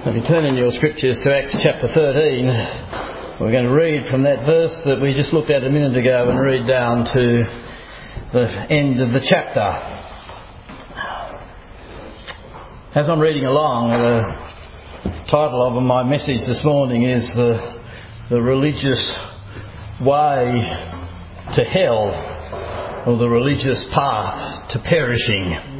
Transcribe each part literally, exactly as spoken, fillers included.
If you turn in your scriptures to Acts chapter thirteen, we're going to read from that verse that we just looked at a minute ago and read down to the end of the chapter. As I'm reading along, the title of my message this morning is the, the religious way to hell, or the religious path to perishing.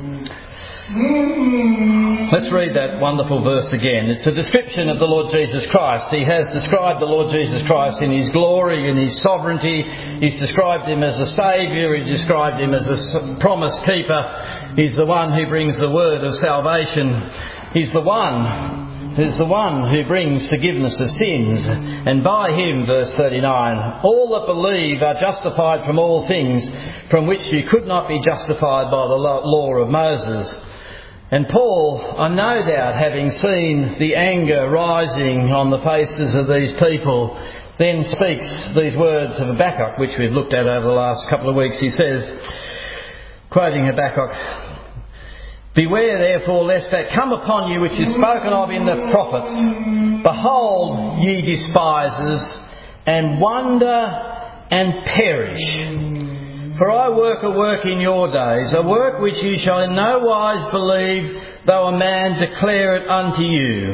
Let's read that wonderful verse again. It's a description of the Lord Jesus Christ. He has described the Lord Jesus Christ in His glory and His sovereignty. He's described Him as a saviour. He described Him as a promise keeper. He's the one who brings the word of salvation. He's the one who's the one who brings forgiveness of sins. And by Him, verse thirty-nine, all that believe are justified from all things from which you could not be justified by the law of Moses. And Paul, I no doubt, having seen the anger rising on the faces of these people, then speaks these words of Habakkuk, which we've looked at over the last couple of weeks. He says, quoting Habakkuk, "Beware therefore lest that come upon you which is spoken of in the prophets. Behold, ye despisers, and wonder and perish. For I work a work in your days, a work which you shall in no wise believe, though a man declare it unto you."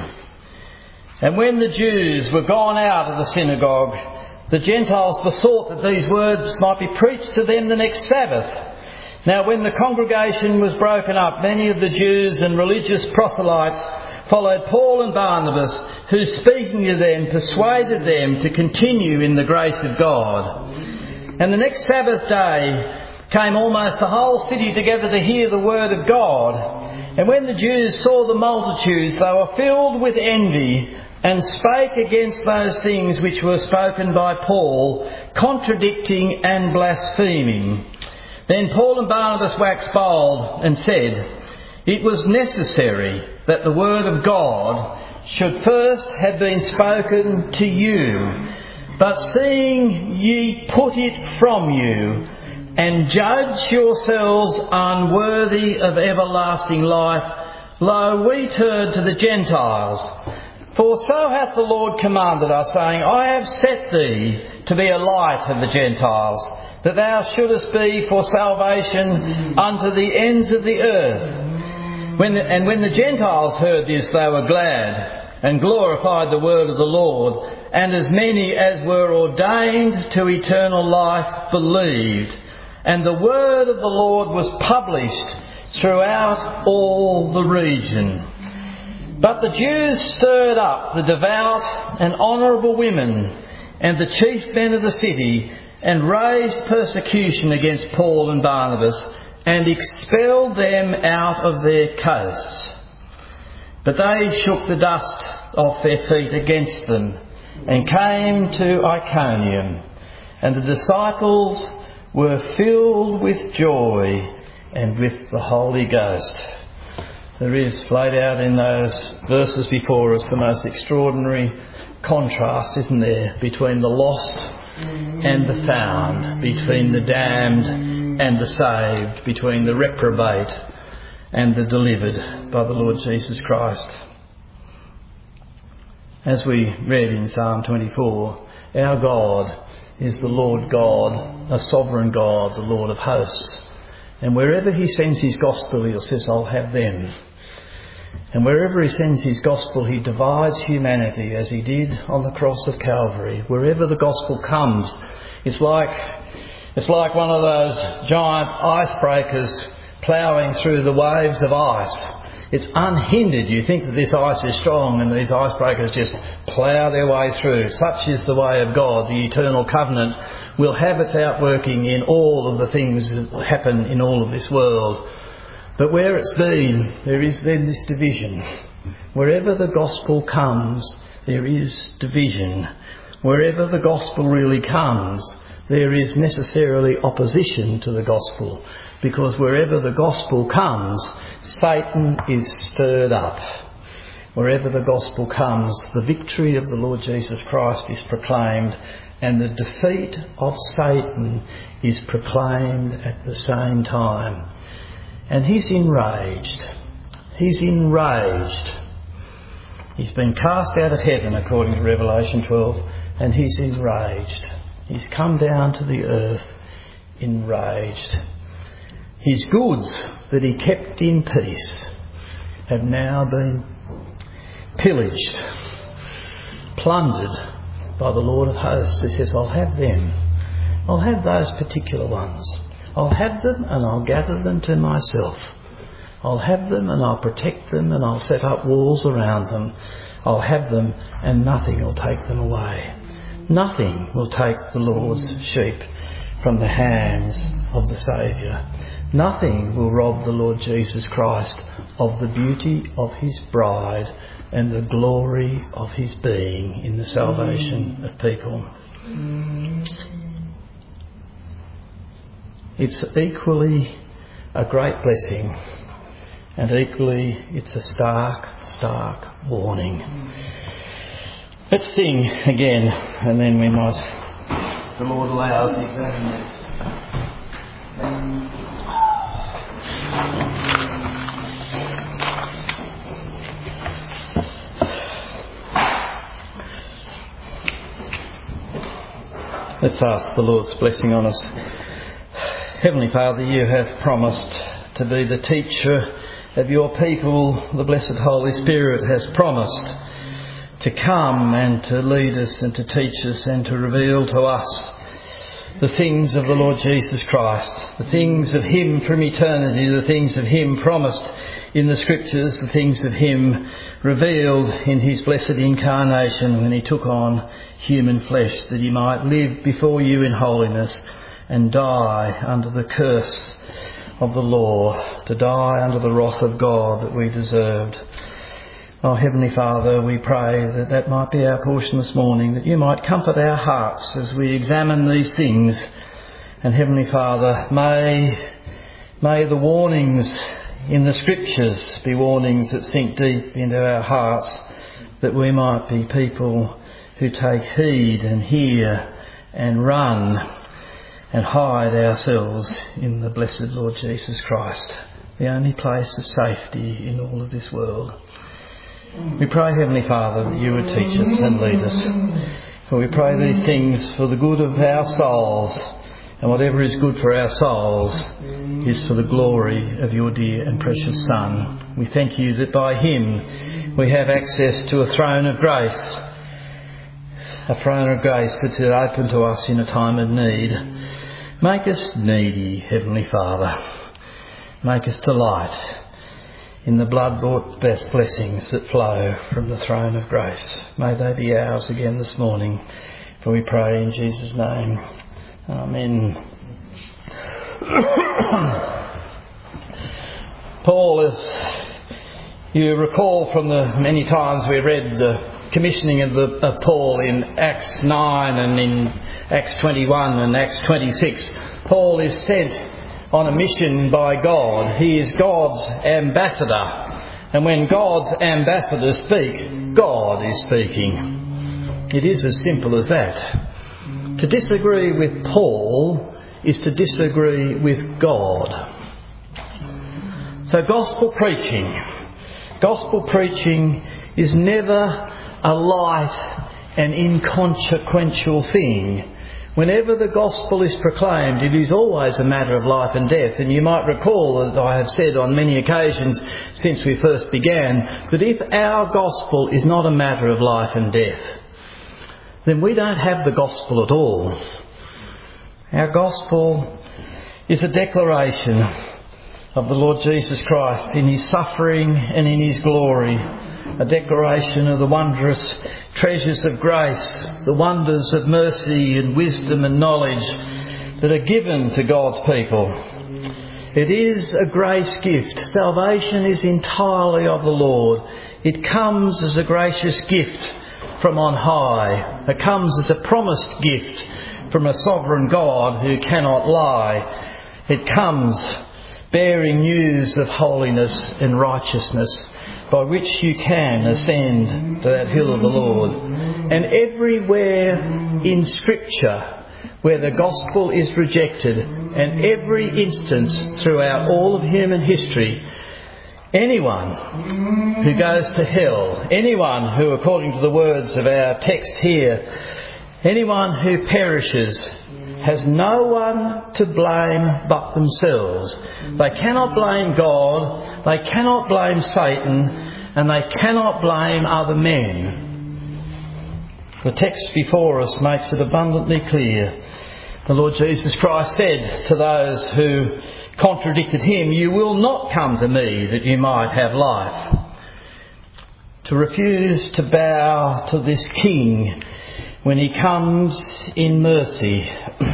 And when the Jews were gone out of the synagogue, the Gentiles besought that these words might be preached to them the next Sabbath. Now when the congregation was broken up, many of the Jews and religious proselytes followed Paul and Barnabas, who speaking to them persuaded them to continue in the grace of God. And the next Sabbath day came almost the whole city together to hear the word of God. And when the Jews saw the multitudes, they were filled with envy and spake against those things which were spoken by Paul, contradicting and blaspheming. Then Paul and Barnabas waxed bold and said, "It was necessary that the word of God should first have been spoken to you. But seeing ye put it from you, and judge yourselves unworthy of everlasting life, lo, we turn to the Gentiles. For so hath the Lord commanded us, saying, I have set thee to be a light of the Gentiles, that thou shouldest be for salvation unto the ends of the earth." When the, and when the Gentiles heard this, they were glad, and glorified the word of the Lord. And as many as were ordained to eternal life believed. And the word of the Lord was published throughout all the region. But the Jews stirred up the devout and honourable women and the chief men of the city, and raised persecution against Paul and Barnabas, and expelled them out of their coasts. But they shook the dust off their feet against them, and came to Iconium, and the disciples were filled with joy and with the Holy Ghost. There is laid out in those verses before us the most extraordinary contrast, isn't there, between the lost and the found, between the damned and the saved, between the reprobate and the delivered by the Lord Jesus Christ. As we read in Psalm twenty-four, our God is the Lord God, a sovereign God, the Lord of hosts. And wherever He sends His gospel, He says, I'll have them. And wherever He sends His gospel, He divides humanity as He did on the cross of Calvary. Wherever the gospel comes, it's like, it's like one of those giant icebreakers ploughing through the waves of ice. It's unhindered. You think that this ice is strong and these icebreakers just plough their way through. Such is the way of God. The eternal covenant will have its outworking in all of the things that happen in all of this world. But where it's been, there is then this division. Wherever the gospel comes, there is division. Wherever the gospel really comes, there is necessarily opposition to the gospel. Because wherever the gospel comes, Satan is stirred up. Wherever the gospel comes, the victory of the Lord Jesus Christ is proclaimed, and the defeat of Satan is proclaimed at the same time. And he's enraged. He's enraged. He's been cast out of heaven, according to Revelation twelve, and he's enraged. He's come down to the earth enraged. His goods that he kept in peace have now been pillaged, plundered by the Lord of hosts. He says, I'll have them. I'll have those particular ones. I'll have them and I'll gather them to myself. I'll have them and I'll protect them and I'll set up walls around them. I'll have them and nothing will take them away. Nothing will take the Lord's sheep from the hands of the Saviour. Nothing will rob the Lord Jesus Christ of the beauty of his bride and the glory of his being in the salvation of people. It's equally a great blessing, and equally it's a stark, stark warning. Let's sing again, and then we might, the Lord allows, examine this. Let's ask the Lord's blessing on us. Heavenly Father, you have promised to be the teacher of your people. The blessed Holy Spirit has promised to come and to lead us and to teach us and to reveal to us the things of the Lord Jesus Christ, the things of him from eternity, the things of him promised in the Scriptures, the things of him revealed in his blessed incarnation when he took on human flesh, that he might live before you in holiness and die under the curse of the law, to die under the wrath of God that we deserved. Oh, Heavenly Father, we pray that that might be our portion this morning, that you might comfort our hearts as we examine these things. And Heavenly Father, may, may the warnings in the Scriptures be warnings that sink deep into our hearts, that we might be people who take heed and hear and run and hide ourselves in the blessed Lord Jesus Christ, the only place of safety in all of this world. We pray, Heavenly Father, that you would teach us and lead us. For we pray these things for the good of our souls, and whatever is good for our souls is for the glory of your dear and precious Son. We thank you that by him we have access to a throne of grace, a throne of grace that is open to us in a time of need. Make us needy, Heavenly Father. Make us delight in the blood-bought best blessings that flow from the throne of grace. May they be ours again this morning, for we pray in Jesus' name. Amen. Paul, as you recall from the many times we read the commissioning of, the, of Paul in Acts nine and in Acts twenty-one and Acts twenty-six, Paul is sent on a mission by God. He is God's ambassador. And when God's ambassadors speak, God is speaking. It is as simple as that. To disagree with Paul is to disagree with God. So gospel preaching. Gospel preaching is never a light and inconsequential thing. Whenever the gospel is proclaimed, it is always a matter of life and death. And you might recall that I have said on many occasions since we first began, that if our gospel is not a matter of life and death, then we don't have the gospel at all. Our gospel is a declaration of the Lord Jesus Christ in his suffering and in his glory. A declaration of the wondrous treasures of grace, the wonders of mercy and wisdom and knowledge that are given to God's people. It is a grace gift. Salvation is entirely of the Lord. It comes as a gracious gift from on high. It comes as a promised gift from a sovereign God who cannot lie. It comes bearing news of holiness and righteousness, by which you can ascend to that hill of the Lord. And everywhere in Scripture where the gospel is rejected, and every instance throughout all of human history anyone who goes to hell, anyone who, according to the words of our text here, anyone who perishes has no one to blame but themselves. They cannot blame God, they cannot blame Satan, and they cannot blame other men. The text before us makes it abundantly clear. The Lord Jesus Christ said to those who contradicted him, "You will not come to me that you might have life." To refuse to bow to this King when he comes in mercy,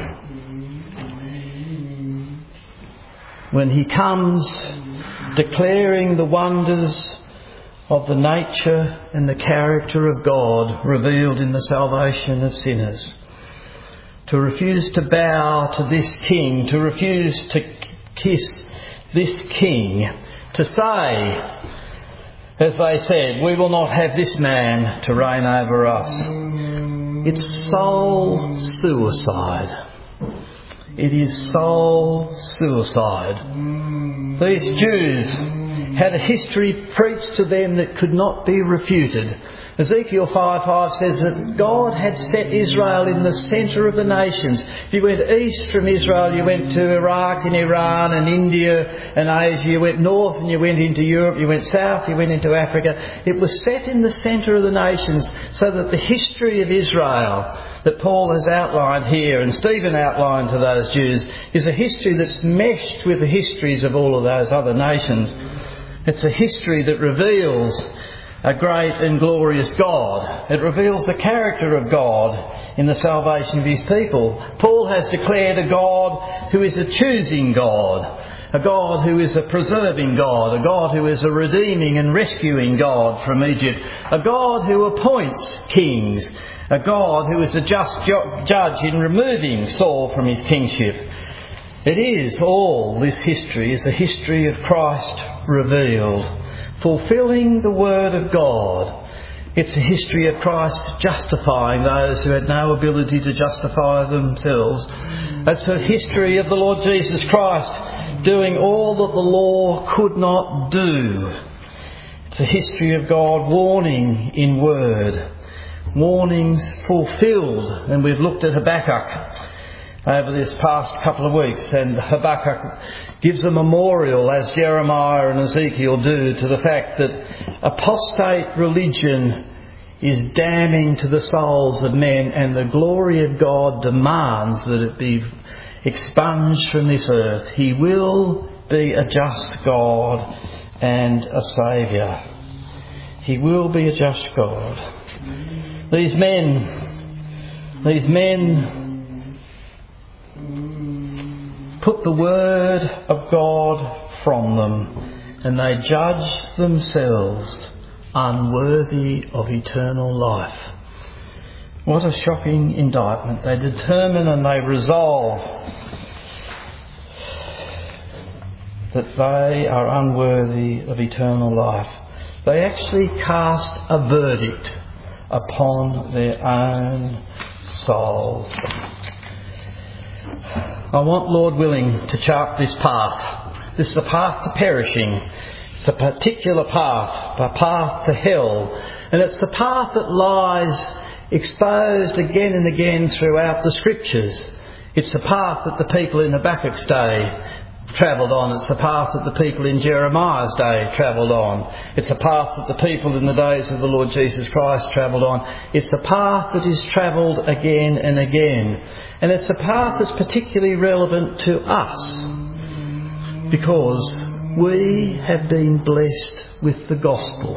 when he comes declaring the wonders of the nature and the character of God revealed in the salvation of sinners. To refuse to bow to this King, to refuse to kiss this King, to say, as they said, "We will not have this man to reign over us." It's soul suicide. It is soul suicide. These Jews had a history preached to them that could not be refuted. Ezekiel five five says that God had set Israel in the centre of the nations. If you went east from Israel, you went to Iraq and Iran and India and Asia. You went north and you went into Europe. You went south, you went into Africa. It was set in the centre of the nations so that the history of Israel that Paul has outlined here and Stephen outlined to those Jews is a history that's meshed with the histories of all of those other nations. It's a history that reveals a great and glorious God. It reveals the character of God in the salvation of his people. Paul has declared a God who is a choosing God, a God who is a preserving God, a God who is a redeeming and rescuing God from Egypt, a God who appoints kings, a God who is a just ju- judge in removing Saul from his kingship. It is all, this history is a history of Christ revealed, fulfilling the word of God. It's a history of Christ justifying those who had no ability to justify themselves. It's a history of the Lord Jesus Christ doing all that the law could not do. It's a history of God warning in word, warnings fulfilled. And we've looked at Habakkuk over this past couple of weeks, and Habakkuk gives a memorial, as Jeremiah and Ezekiel do, to the fact that apostate religion is damning to the souls of men, and the glory of God demands that it be expunged from this earth. He will be a just God and a Saviour. He will be a just God. These men, these men put the word of God from them, and they judge themselves unworthy of eternal life. What a shocking indictment. They determine and they resolve that they are unworthy of eternal life. They actually cast a verdict upon their own souls. I want, Lord willing, to chart this path. This is a path to perishing. It's a particular path, a path to hell. And it's a path that lies exposed again and again throughout the Scriptures. It's the path that the people in Habakkuk's day travelled on. It's the path that the people in Jeremiah's day travelled on. It's a path that the people in the days of the Lord Jesus Christ travelled on. It's a path that is travelled again and again. And it's a path that's particularly relevant to us because we have been blessed with the gospel.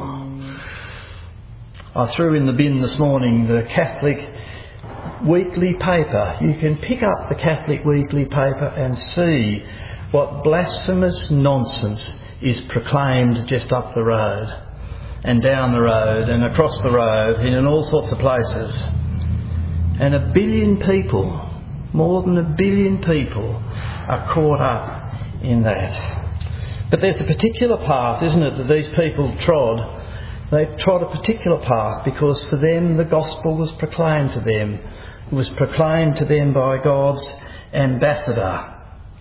I threw in the bin this morning the Catholic weekly paper. You can pick up the Catholic weekly paper and see what blasphemous nonsense is proclaimed just up the road and down the road and across the road and in all sorts of places. And a billion people, more than a billion people, are caught up in that. But there's a particular path, isn't it, that these people trod. They trod a particular path because for them the gospel was proclaimed to them. It was proclaimed to them by God's ambassador.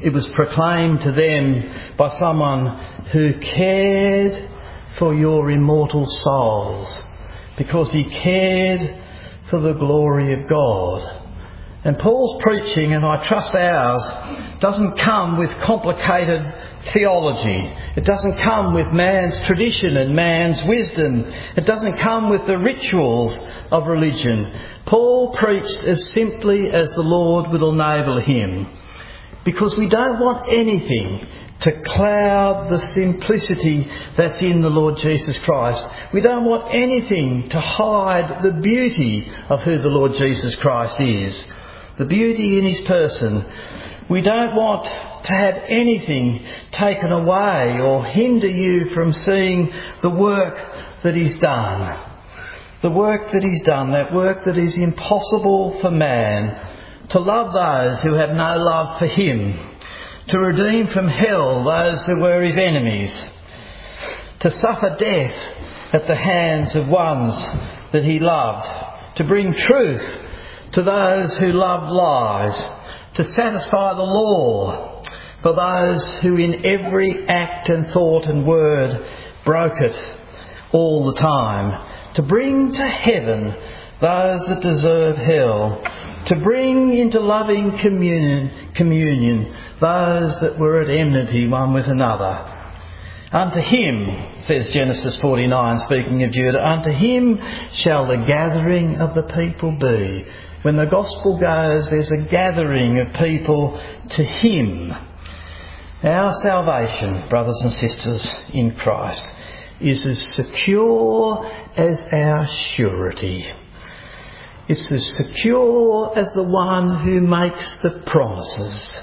It was proclaimed to them by someone who cared for your immortal souls, because he cared for the glory of God. And Paul's preaching, and I trust ours, doesn't come with complicated theology. It doesn't come with man's tradition and man's wisdom. It doesn't come with the rituals of religion. Paul preached as simply as the Lord would enable him, because we don't want anything to cloud the simplicity that's in the Lord Jesus Christ. We don't want anything to hide the beauty of who the Lord Jesus Christ is, the beauty in his person. We don't want to have anything taken away or hinder you from seeing the work that he's done. The work that he's done, that work that is impossible for man, to love those who have no love for him, to redeem from hell those who were his enemies, to suffer death at the hands of ones that he loved, to bring truth to those who loved lies, to satisfy the law for those who in every act and thought and word broke it all the time, to bring to heaven those that deserve hell, to bring into loving communion, communion those that were at enmity one with another. Unto him, says Genesis forty-nine, speaking of Judah, unto him shall the gathering of the people be. When the gospel goes, there's a gathering of people to him. Our salvation, brothers and sisters in Christ, is as secure as our surety. It's as secure as the one who makes the promises.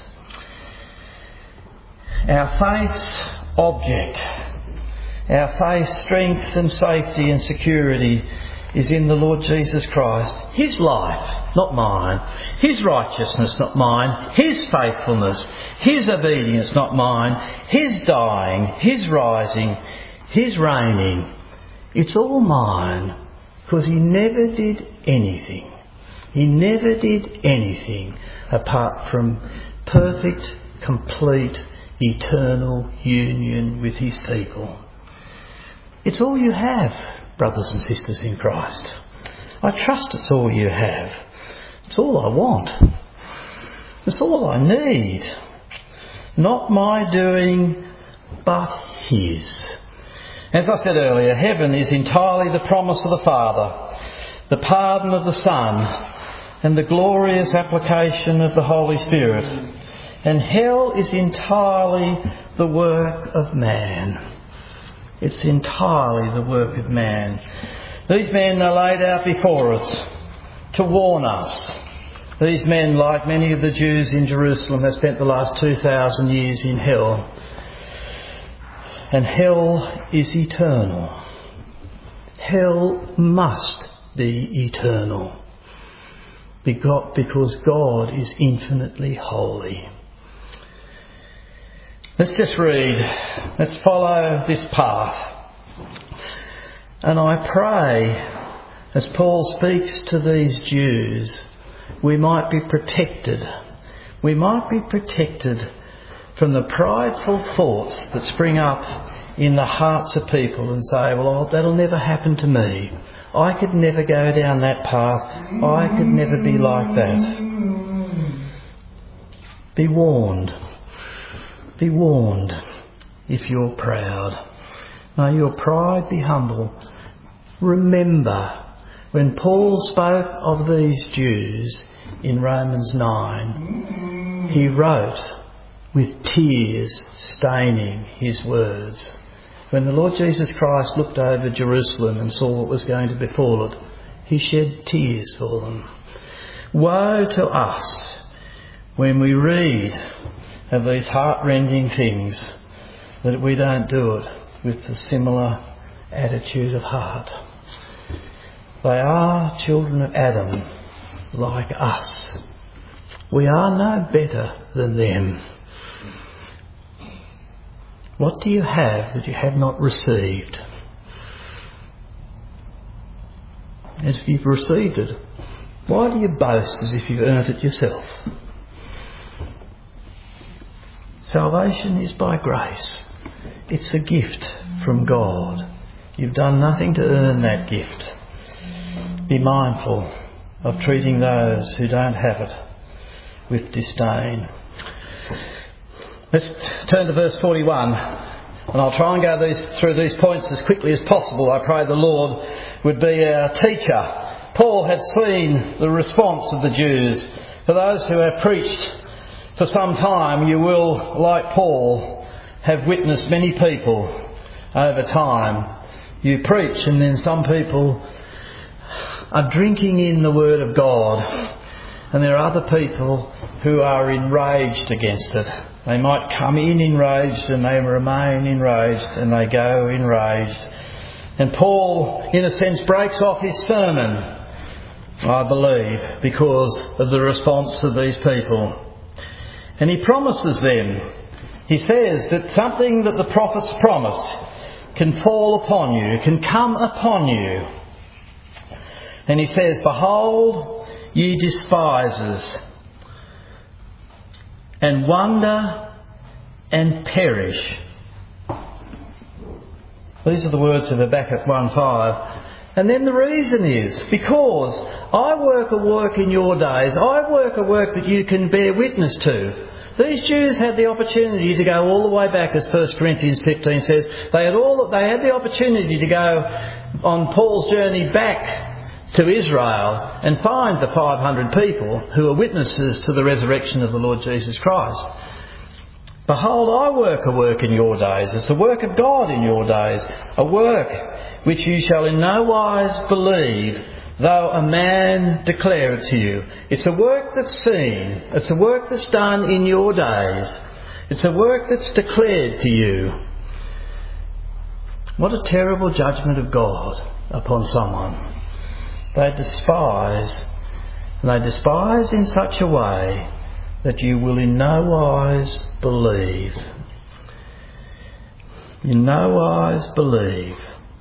Our faith's object, our faith's strength and safety and security is in the Lord Jesus Christ. His life, not mine. His righteousness, not mine. His faithfulness, his obedience, not mine. His dying, his rising, his reigning. It's all mine, because he never did anything. He never did anything apart from perfect, complete, eternal union with his people. It's all you have, brothers and sisters in Christ. I trust it's all you have. It's all I want. It's all I need. Not my doing, but his. As I said earlier, heaven is entirely the promise of the Father, the pardon of the Son, and the glorious application of the Holy Spirit. And hell is entirely the work of man. It's entirely the work of man. These men are laid out before us to warn us. These men, like many of the Jews in Jerusalem, have spent the last two thousand years in hell. And hell is eternal. Hell must be eternal. Because God is infinitely holy. Let's just read. Let's follow this path. And I pray, as Paul speaks to these Jews, we might be protected. We might be protected from the prideful thoughts that spring up in the hearts of people and say, well, that'll never happen to me. I could never go down that path. I could never be like that. Be warned. Be warned if you're proud. May your pride be humble. Remember, when Paul spoke of these Jews in Romans nine, he wrote with tears staining his words. When the Lord Jesus Christ looked over Jerusalem and saw what was going to befall it, he shed tears for them. Woe to us when we read of these heart-rending things, that we don't do it with a similar attitude of heart. They are children of Adam, like us. We are no better than them. What do you have that you have not received? And if you've received it, why do you boast as if you've earned it yourself? Salvation is by grace. It's a gift from God. You've done nothing to earn that gift. Be mindful of treating those who don't have it with disdain. Let's turn to verse forty-one, and I'll try and go these, through these points as quickly as possible. I pray the Lord would be our teacher. Paul had seen the response of the Jews. For those who have preached for some time, you will, like Paul, have witnessed many people over time. You preach, and then some people are drinking in the Word of God, and there are other people who are enraged against it. They might come in enraged and they remain enraged and they go enraged. And Paul, in a sense, breaks off his sermon, I believe, because of the response of these people. And he promises them, he says that something that the prophets promised can fall upon you, can come upon you. And he says, "Behold, ye despisers, and wonder and perish." These are the words of Habakkuk one five. And then the reason is, because I work a work in your days, I work a work that you can bear witness to. These Jews had the opportunity to go all the way back, as First Corinthians fifteen says. They had all they had the opportunity to go on Paul's journey back to Israel and find the five hundred people who are witnesses to the resurrection of the Lord Jesus Christ. "Behold, I work a work in your days." It's the work of God in your days. "A work which you shall in no wise believe, though a man declare it to you." It's a work that's seen. It's a work that's done in your days. It's a work that's declared to you. What a terrible judgment of God upon someone. They despise, and they despise in such a way that you will in no wise believe. In no wise believe.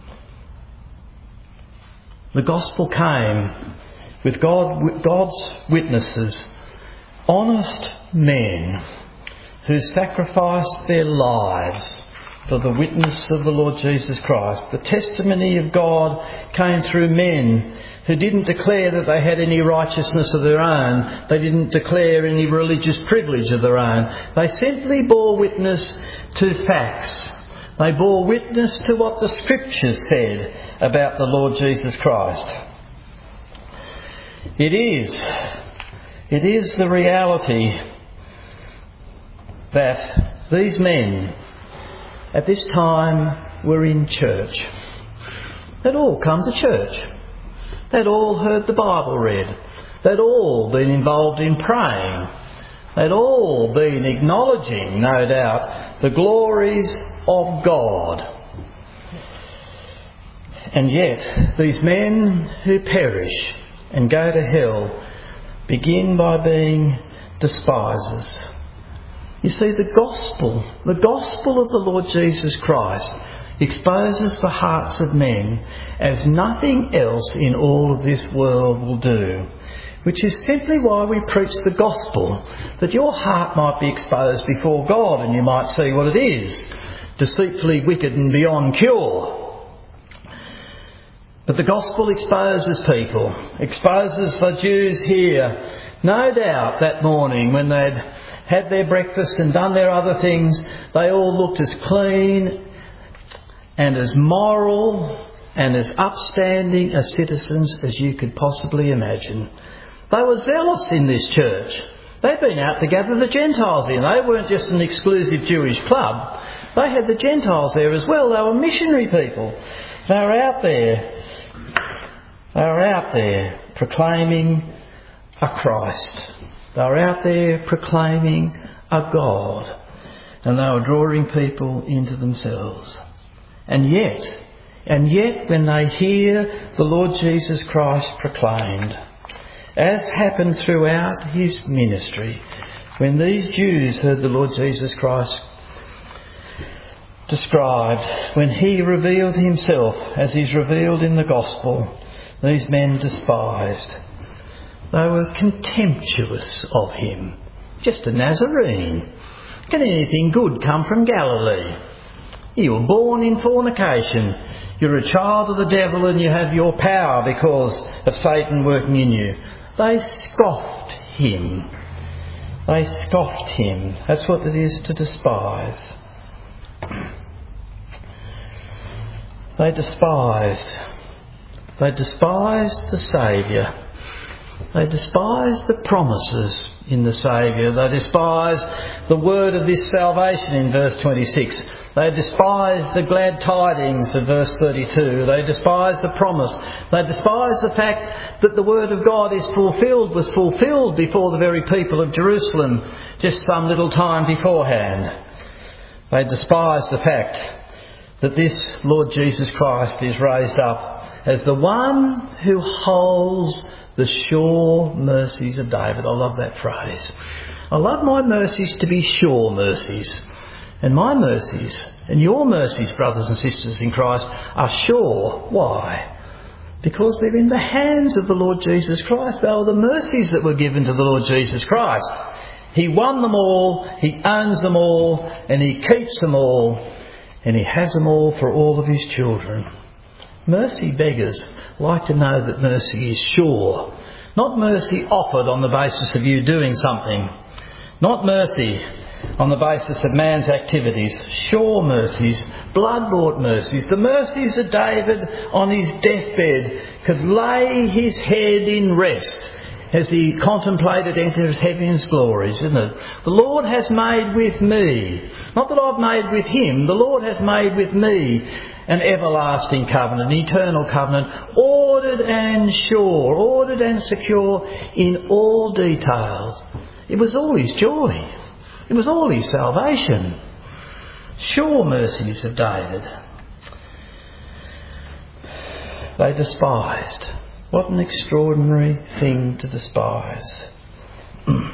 The gospel came with God, God's witnesses, honest men who sacrificed their lives for the witness of the Lord Jesus Christ. The testimony of God came through men who didn't declare that they had any righteousness of their own. They didn't declare any religious privilege of their own. They simply bore witness to facts. They bore witness to what the Scriptures said about the Lord Jesus Christ. It is, it is the reality that these men at this time were in church. They'd all come to church. They'd all heard the Bible read. They'd all been involved in praying. They'd all been acknowledging, no doubt, the glories of God. And yet, these men who perish and go to hell begin by being despisers. You see, the gospel, the gospel of the Lord Jesus Christ exposes the hearts of men as nothing else in all of this world will do, which is simply why we preach the gospel, that your heart might be exposed before God and you might see what it is, deceitfully wicked and beyond cure. But the gospel exposes people, exposes the Jews here. No doubt that morning when they'd had their breakfast and done their other things, they all looked as clean and as moral and as upstanding as citizens as you could possibly imagine. They were zealous in this church. They'd been out to gather the Gentiles in. They weren't just an exclusive Jewish club. They had the Gentiles there as well. They were missionary people. They were out there. They were out there proclaiming a Christ. They were out there proclaiming a God. And they were drawing people into themselves. And yet, and yet when they hear the Lord Jesus Christ proclaimed, as happened throughout his ministry, when these Jews heard the Lord Jesus Christ described, when he revealed himself as he's revealed in the gospel, these men despised. They were contemptuous of him. Just a Nazarene. Can anything good come from Galilee? You were born in fornication. You're a child of the devil and you have your power because of Satan working in you. They scoffed him. They scoffed him. That's what it is to despise. They despised. They despised the Saviour. They despised the promises in the Saviour. They despised the word of this salvation in verse twenty-six. They despised the glad tidings of verse thirty-two. They despised the promise. They despised the fact that the word of God is fulfilled, was fulfilled before the very people of Jerusalem just some little time beforehand. They despised the fact that this Lord Jesus Christ is raised up as the one who holds the sure mercies of David. I love that phrase. I love my mercies to be sure mercies. And my mercies and your mercies, brothers and sisters in Christ, are sure. Why? Because they're in the hands of the Lord Jesus Christ. They are the mercies that were given to the Lord Jesus Christ. He won them all, He owns them all, and He keeps them all, and He has them all for all of His children. Mercy beggars like to know that mercy is sure. Not mercy offered on the basis of you doing something. Not mercy on the basis of man's activities. Sure mercies, blood-bought mercies. The mercies that David on his deathbed could lay his head in rest as he contemplated into his heaven's glories, isn't it? The Lord has made with me, not that I've made with Him, the Lord has made with me an everlasting covenant, an eternal covenant, ordered and sure, ordered and secure in all details. It was all His joy. It was all His salvation. Sure mercies of David. They despised. What an extraordinary thing to despise. The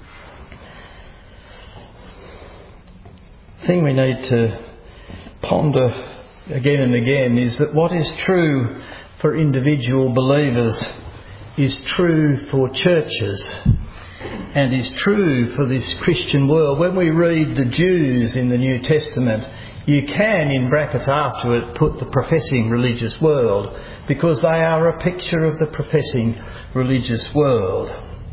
thing we need to ponder again and again is that what is true for individual believers is true for churches and is true for this Christian world. When we read the Jews in the New Testament, you can, in brackets after it, put the professing religious world, because they are a picture of the professing religious world.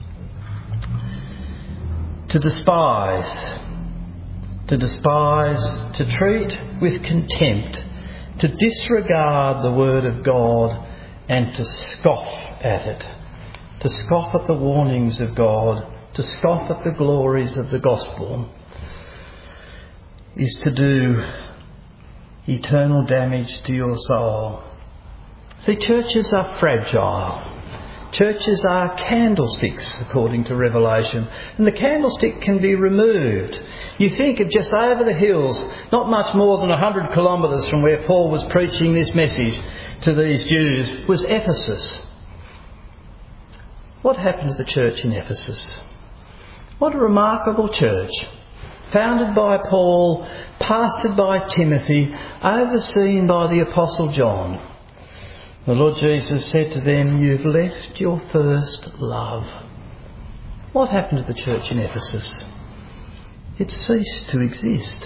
To despise, to despise, to treat with contempt, to disregard the word of God and to scoff at it, to scoff at the warnings of God, to scoff at the glories of the gospel, is to do eternal damage to your soul. See, churches are fragile. Churches are candlesticks, according to Revelation, and the candlestick can be removed. You think of just over the hills, not much more than a hundred kilometres from where Paul was preaching this message to these Jews, was Ephesus. What happened to the church in Ephesus? What a remarkable church. Founded by Paul, pastored by Timothy, overseen by the Apostle John. The Lord Jesus said to them, "You've left your first love." What happened to the church in Ephesus? It ceased to exist.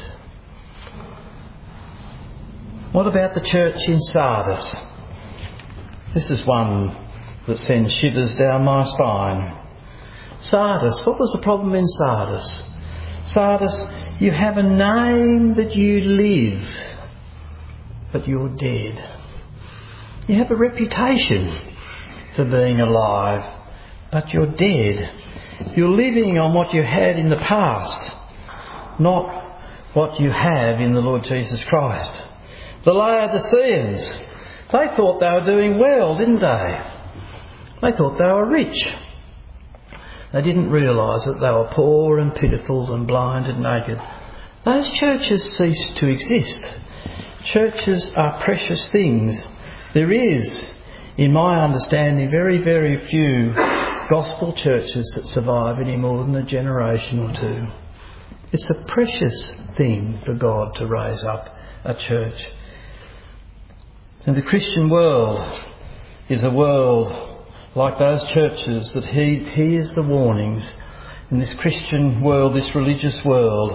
What about the church in Sardis? This is one that sends shivers down my spine. Sardis, what was the problem in Sardis? Sardis, you have a name that you live, but you're dead. You have a reputation for being alive, but you're dead. You're living on what you had in the past, not what you have in the Lord Jesus Christ. The Laodiceans, they thought they were doing well, didn't they? They thought they were rich. They didn't realise that they were poor and pitiful and blind and naked. Those churches ceased to exist. Churches are precious things. There is, in my understanding, very, very few gospel churches that survive any more than a generation or two. It's a precious thing for God to raise up a church. And the Christian world is a world like those churches that he hears the warnings. In this Christian world, this religious world,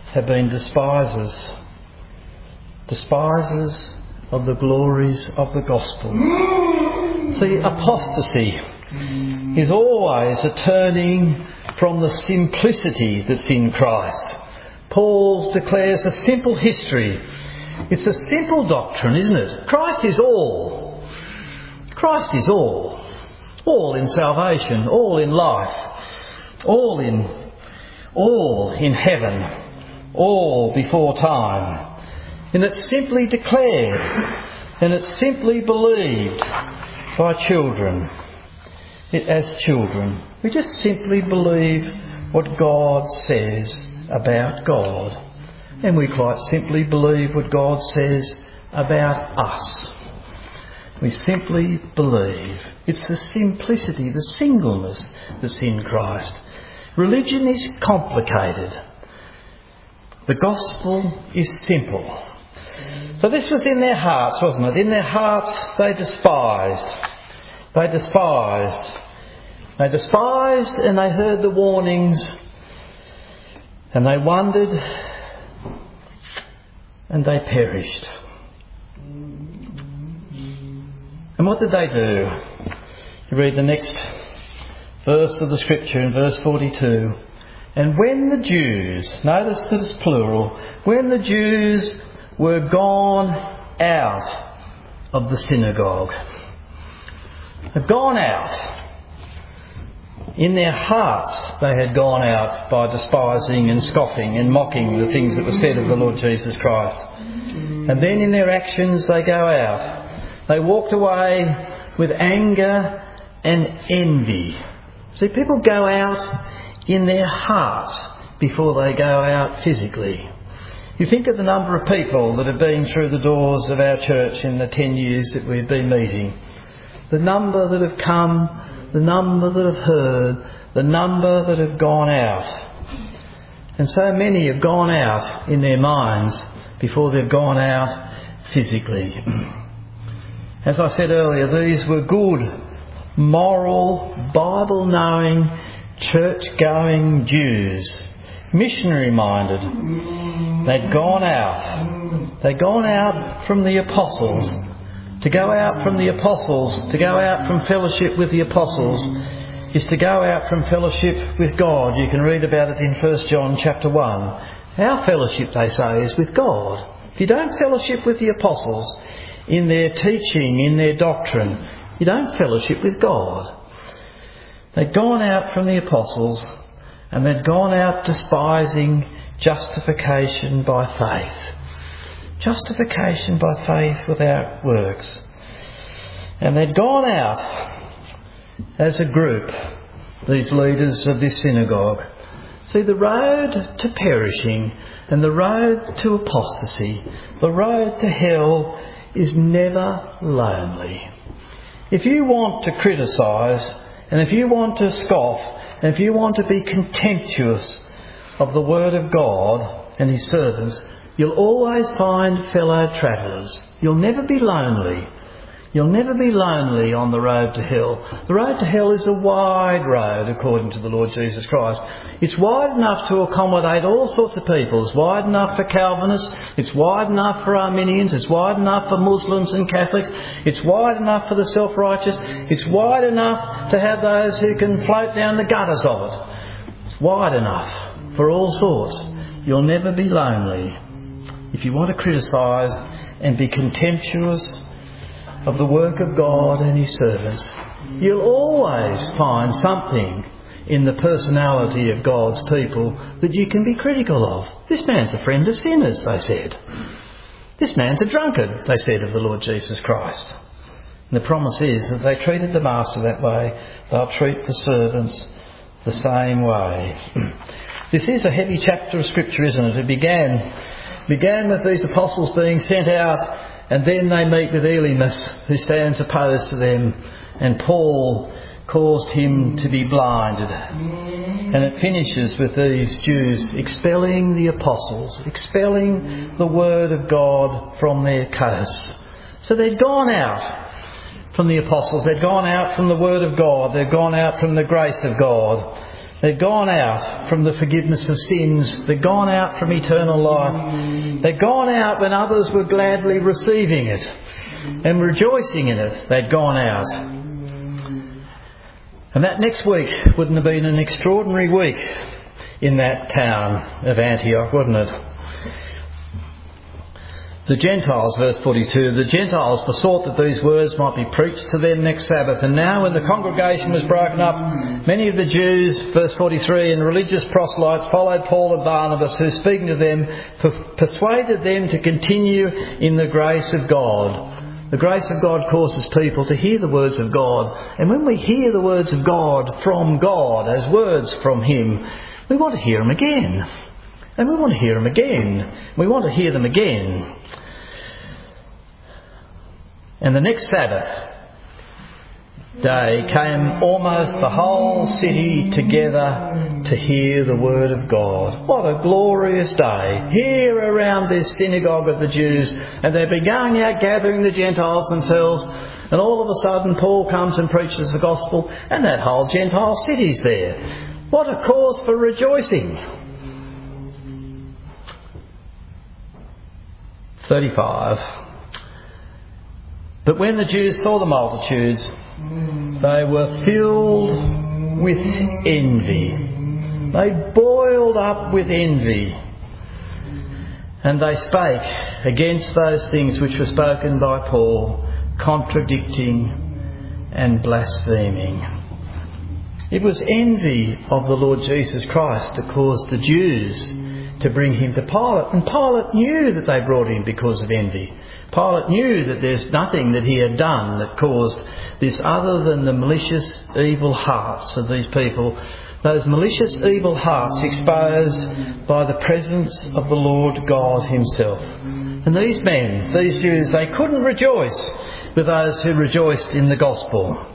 have been despisers. Despisers of the glories of the gospel. See, apostasy is always a turning from the simplicity that's in Christ. Paul declares a simple history. It's a simple doctrine, isn't it? Christ is all. Christ is all. All in salvation, all in life, all in, all in heaven, all before time. And it's simply declared and it's simply believed by children. It, as children, we just simply believe what God says about God. And we quite simply believe what God says about us. We simply believe. It's the simplicity, the singleness that's in Christ. Religion is complicated. The gospel is simple. So this was in their hearts, wasn't it? In their hearts they despised. They despised. They despised and they heard the warnings and they wondered and they perished. And what did they do? You read the next verse of the scripture in verse forty-two. And when the Jews, notice that it's plural, when the Jews were gone out of the synagogue. Had gone out. In their hearts they had gone out by despising and scoffing and mocking the things that were said of the Lord Jesus Christ. And then in their actions they go out. They walked away with anger and envy. See, people go out in their hearts before they go out physically. You think of the number of people that have been through the doors of our church in the ten years that we've been meeting. The number that have come, the number that have heard, the number that have gone out. And so many have gone out in their minds before they've gone out physically. As I said earlier, these were good, moral, Bible-knowing, church-going Jews, missionary-minded. They'd gone out. They'd gone out from the apostles. To go out from the apostles, to go out from fellowship with the apostles, is to go out from fellowship with God. You can read about it in First John chapter one. Our fellowship, they say, is with God. If you don't fellowship with the apostles in their teaching, in their doctrine, you don't fellowship with God. They'd gone out from the apostles and they'd gone out despising justification by faith. Justification by faith without works. And they'd gone out as a group, these leaders of this synagogue. See, the road to perishing and the road to apostasy, the road to hell, is never lonely. If you want to criticise, and if you want to scoff, and if you want to be contemptuous of the Word of God and His servants, you'll always find fellow travellers. You'll never be lonely. You'll never be lonely on the road to hell. The road to hell is a wide road, according to the Lord Jesus Christ. It's wide enough to accommodate all sorts of people. It's wide enough for Calvinists. It's wide enough for Arminians. It's wide enough for Muslims and Catholics. It's wide enough for the self-righteous. It's wide enough to have those who can float down the gutters of it. It's wide enough for all sorts. You'll never be lonely. If you want to criticise and be contemptuous of the work of God and His servants, you'll always find something in the personality of God's people that you can be critical of. This man's a friend of sinners, they said. This man's a drunkard, they said of the Lord Jesus Christ. And the promise is that they treated the master that way, they'll treat the servants the same way. This is a heavy chapter of Scripture, isn't it? It began, began with these apostles being sent out, and then they meet with Elymas, who stands opposed to them, and Paul caused him to be blinded. And it finishes with these Jews expelling the apostles, expelling the Word of God from their coasts. So they'd gone out from the apostles, they'd gone out from the Word of God, they'd gone out from the grace of God, They'd gone out from the forgiveness of sins. They'd gone out from eternal life. They'd gone out when others were gladly receiving it and rejoicing in it. They'd gone out. And that next week wouldn't have been an extraordinary week in that town of Antioch, wouldn't it? The Gentiles, verse forty-two, the Gentiles besought that these words might be preached to them next Sabbath. And now when the congregation was broken up, many of the Jews, verse forty-three, and religious proselytes followed Paul and Barnabas, who, speaking to them, persuaded them to continue in the grace of God. The grace of God causes people to hear the words of God. And when we hear the words of God from God as words from Him, we want to hear them again. And we want to hear them again. We want to hear them again. And the next Sabbath day came almost the whole city together to hear the word of God. What a glorious day. Here around this synagogue of the Jews, and they've been going out gathering the Gentiles themselves, and all of a sudden Paul comes and preaches the gospel, and that whole Gentile city's there. What a cause for rejoicing. thirty-five. But when the Jews saw the multitudes, they were filled with envy. They boiled up with envy. And they spake against those things which were spoken by Paul, contradicting and blaspheming. It was envy of the Lord Jesus Christ that caused the Jews to bring him to Pilate. And Pilate knew that they brought him because of envy. Pilate knew that there's nothing that he had done that caused this other than the malicious, evil hearts of these people. Those malicious, evil hearts exposed by the presence of the Lord God Himself. And these men, these Jews, they couldn't rejoice with those who rejoiced in the gospel.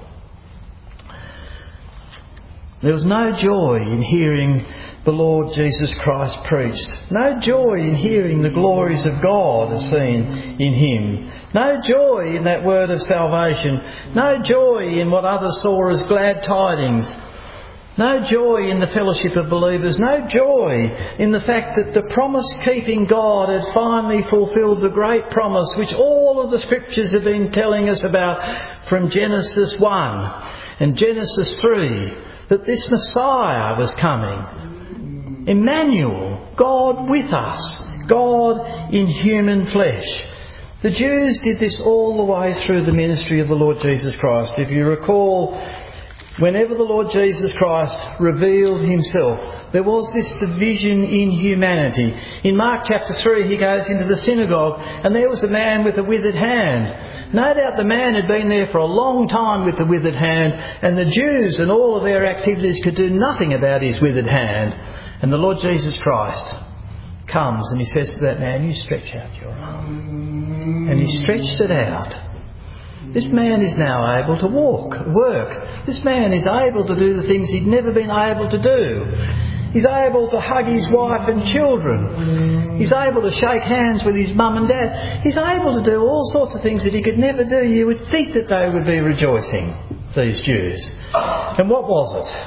There was no joy in hearing the Lord Jesus Christ preached. No joy in hearing the glories of God as seen in Him. No joy in that word of salvation. No joy in what others saw as glad tidings. No joy in the fellowship of believers. No joy in the fact that the promise-keeping God had finally fulfilled the great promise which all of the Scriptures have been telling us about from Genesis one and Genesis three, that this Messiah was coming. Emmanuel, God with us, God in human flesh. The Jews did this all the way through the ministry of the Lord Jesus Christ. If you recall, whenever the Lord Jesus Christ revealed Himself, there was this division in humanity. In Mark chapter three, He goes into the synagogue and there was a man with a withered hand. No doubt the man had been there for a long time with the withered hand, and the Jews and all of their activities could do nothing about his withered hand. And the Lord Jesus Christ comes and He says to that man, "You stretch out your arm." And he stretched it out. This man is now able to walk, work. This man is able to do the things he'd never been able to do. He's able to hug his wife and children. He's able to shake hands with his mum and dad. He's able to do all sorts of things that he could never do. You would think that they would be rejoicing, these Jews. And what was it?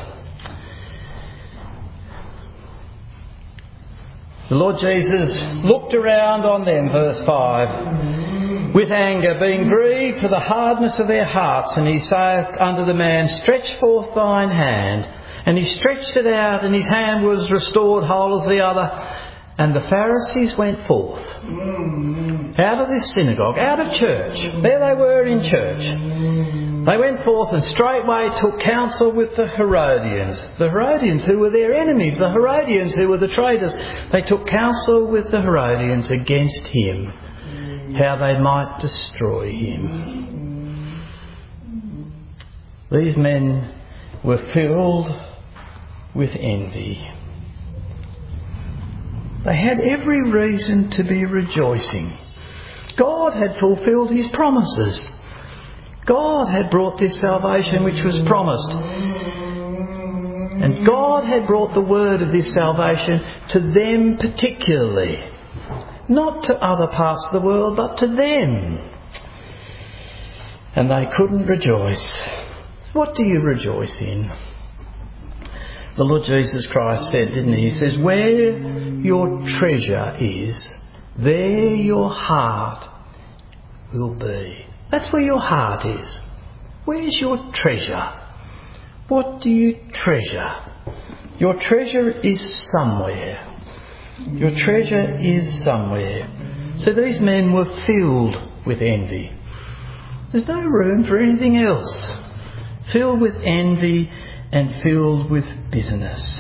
The Lord Jesus looked around on them, verse five, with anger, being grieved for the hardness of their hearts. And He saith unto the man, "Stretch forth thine hand." And he stretched it out, and his hand was restored whole as the other. And the Pharisees went forth out of this synagogue, out of church. There they were in church. They went forth and straightway took counsel with the Herodians. The Herodians who were their enemies, the Herodians who were the traitors. They took counsel with the Herodians against Him, how they might destroy Him. These men were filled with envy. They had every reason to be rejoicing. God had fulfilled His promises. God had brought this salvation which was promised. And God had brought the word of this salvation to them particularly. Not to other parts of the world, but to them. And they couldn't rejoice. What do you rejoice in? The Lord Jesus Christ said, didn't he? He says, where your treasure is, there your heart will be. That's where your heart is. Where's your treasure? What do you treasure? Your treasure is somewhere. Your treasure is somewhere. So these men were filled with envy. There's no room for anything else. Filled with envy and filled with bitterness.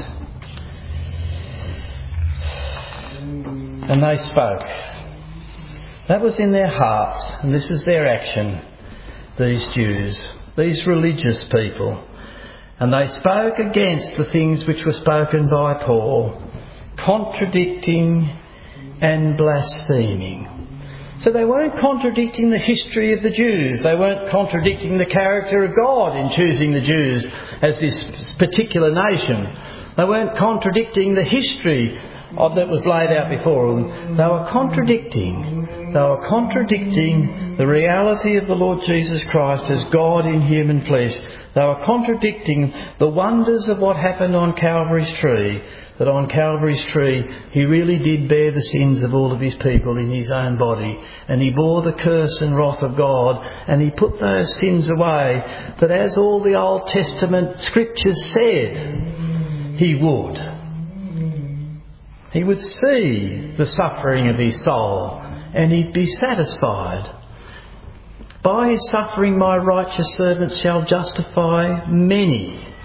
And they spoke. That was in their hearts, and this is their action, these Jews, these religious people. And they spoke against the things which were spoken by Paul, contradicting and blaspheming. So they weren't contradicting the history of the Jews. They weren't contradicting the character of God in choosing the Jews as this particular nation. They weren't contradicting the history of that was laid out before them. They were contradicting. They were contradicting the reality of the Lord Jesus Christ as God in human flesh. They were contradicting the wonders of what happened on Calvary's tree, that on Calvary's tree he really did bear the sins of all of his people in his own body, and he bore the curse and wrath of God, and he put those sins away, that as all the Old Testament scriptures said he would. He would see the suffering of his soul and he'd be satisfied. By his suffering my righteous servant shall justify many.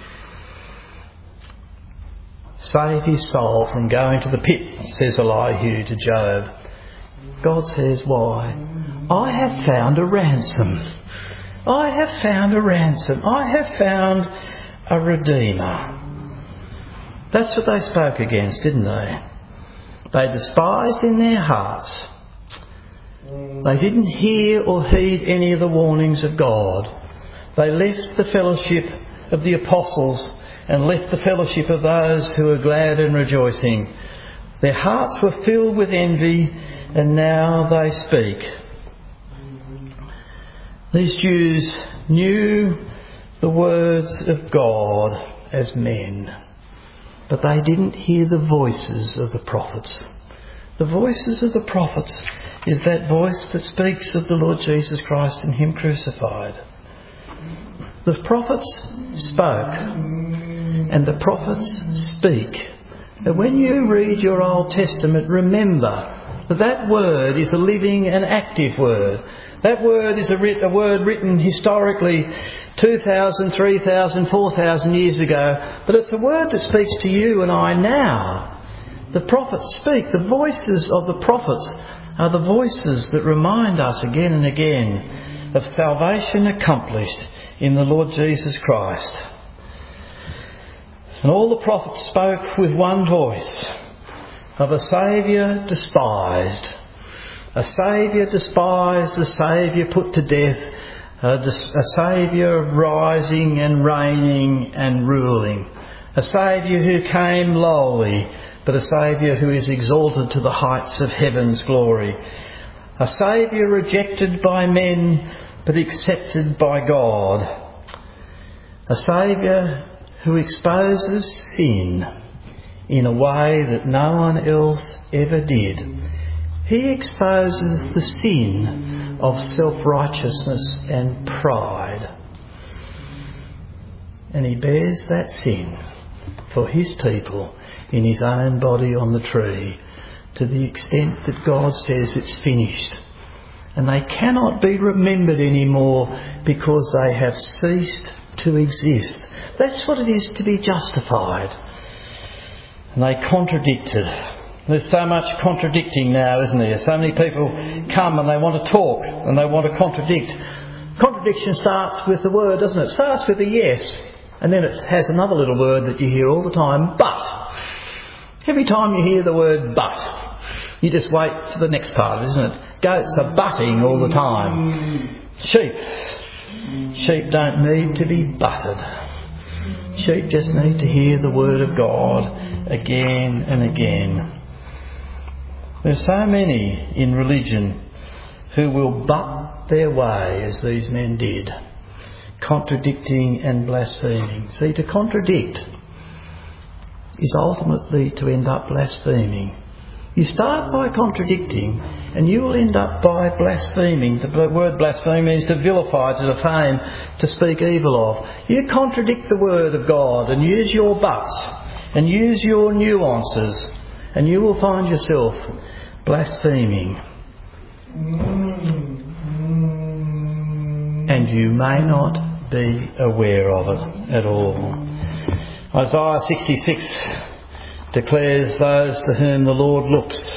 Save his soul from going to the pit, says Elihu to Job. God says, why? I have found a ransom. I have found a ransom. I have found a redeemer. That's what they spoke against, didn't they? They despised in their hearts. They didn't hear or heed any of the warnings of God. They left the fellowship of the apostles and left the fellowship of those who were glad and rejoicing. Their hearts were filled with envy, and now they speak. These Jews knew the words of God as men, but they didn't hear the voices of the prophets. The voices of the prophets is that voice that speaks of the Lord Jesus Christ and him crucified. The prophets spoke, and the prophets speak. And when you read your Old Testament, remember that that word is a living and active word. That word is a, writ- a word written historically two thousand, three thousand, four thousand years ago, but it's a word that speaks to you and I now. The prophets speak. The voices of the prophets are the voices that remind us again and again of salvation accomplished in the Lord Jesus Christ. And all the prophets spoke with one voice of a Saviour despised. A Saviour despised, a Saviour put to death, a, dis- a Saviour rising and reigning and ruling. A Saviour who came lowly, but a Saviour who is exalted to the heights of heaven's glory. A Saviour rejected by men, but accepted by God. A Saviour who exposes sin in a way that no one else ever did. He exposes the sin of self-righteousness and pride. And he bears that sin for his people in his own body on the tree, to the extent that God says it's finished. And they cannot be remembered anymore because they have ceased to exist. That's what it is to be justified. And they contradicted. There's so much contradicting now, isn't there? So many people come and they want to talk and they want to contradict. Contradiction starts with the word, doesn't it? It starts with a yes, and then it has another little word that you hear all the time, but. Every time you hear the word but, you just wait for the next part, isn't it? Goats are butting all the time. Sheep. Sheep don't need to be butted. Sheep just need to hear the word of God again and again. There's so many in religion who will butt their way as these men did, contradicting and blaspheming. See, to contradict is ultimately to end up blaspheming. You start by contradicting and you will end up by blaspheming. The word blaspheme means to vilify, to defame, to speak evil of. You contradict the word of God and use your buts and use your nuances and you will find yourself blaspheming. And you may not be aware of it at all. Isaiah sixty-six declares those to whom the Lord looks.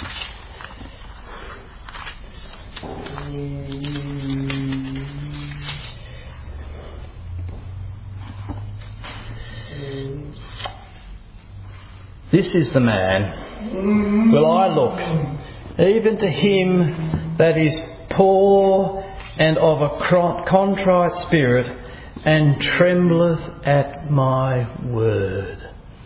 This is the man, will I look, even to him that is poor and of a contrite spirit, and trembleth at my word.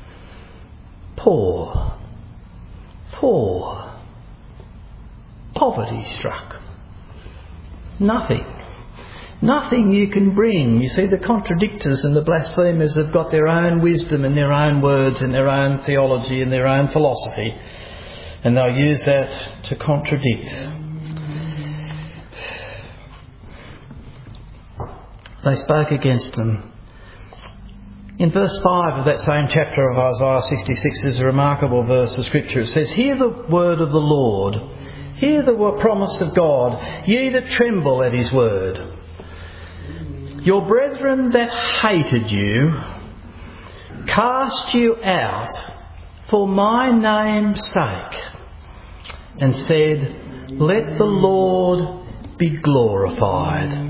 Poor, poor, poverty struck. Nothing, nothing you can bring. You see, the contradictors and the blasphemers have got their own wisdom and their own words and their own theology and their own philosophy, and they'll use that to contradict. They spoke against them. In verse five of that same chapter of Isaiah sixty-six is a remarkable verse of Scripture. It says, "Hear the word of the Lord, hear the promise of God, ye that tremble at his word. Your brethren that hated you cast you out for my name's sake, and said, let the Lord be glorified."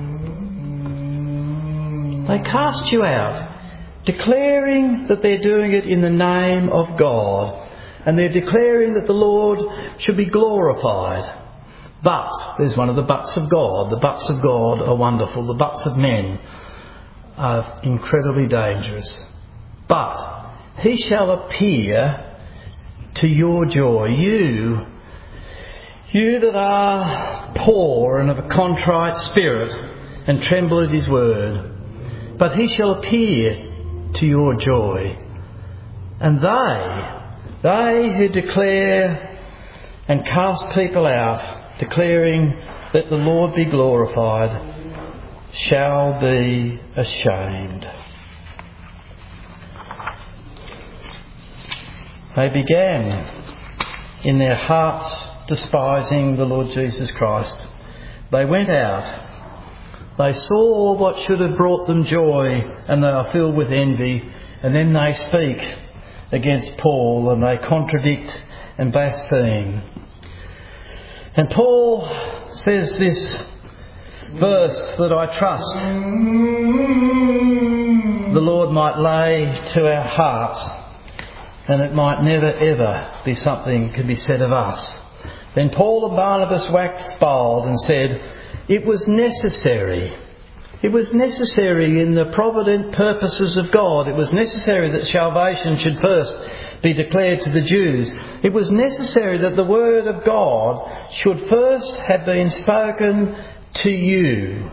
They cast you out, declaring that they're doing it in the name of God, and they're declaring that the Lord should be glorified. But there's one of the buts of God. The buts of God are wonderful. The buts of men are incredibly dangerous. But he shall appear to your joy. You, you that are poor and of a contrite spirit, and tremble at his word. But he shall appear to your joy. And they, they who declare and cast people out, declaring that the Lord be glorified, shall be ashamed. They began in their hearts despising the Lord Jesus Christ. They went out. They saw what should have brought them joy, and they are filled with envy, and then they speak against Paul and they contradict and blaspheme. And Paul says this verse that I trust the Lord might lay to our hearts, and it might never ever be something can be said of us. Then Paul and Barnabas waxed bold and said, it was necessary. It was necessary in the provident purposes of God. It was necessary that salvation should first be declared to the Jews. It was necessary that the word of God should first have been spoken to you.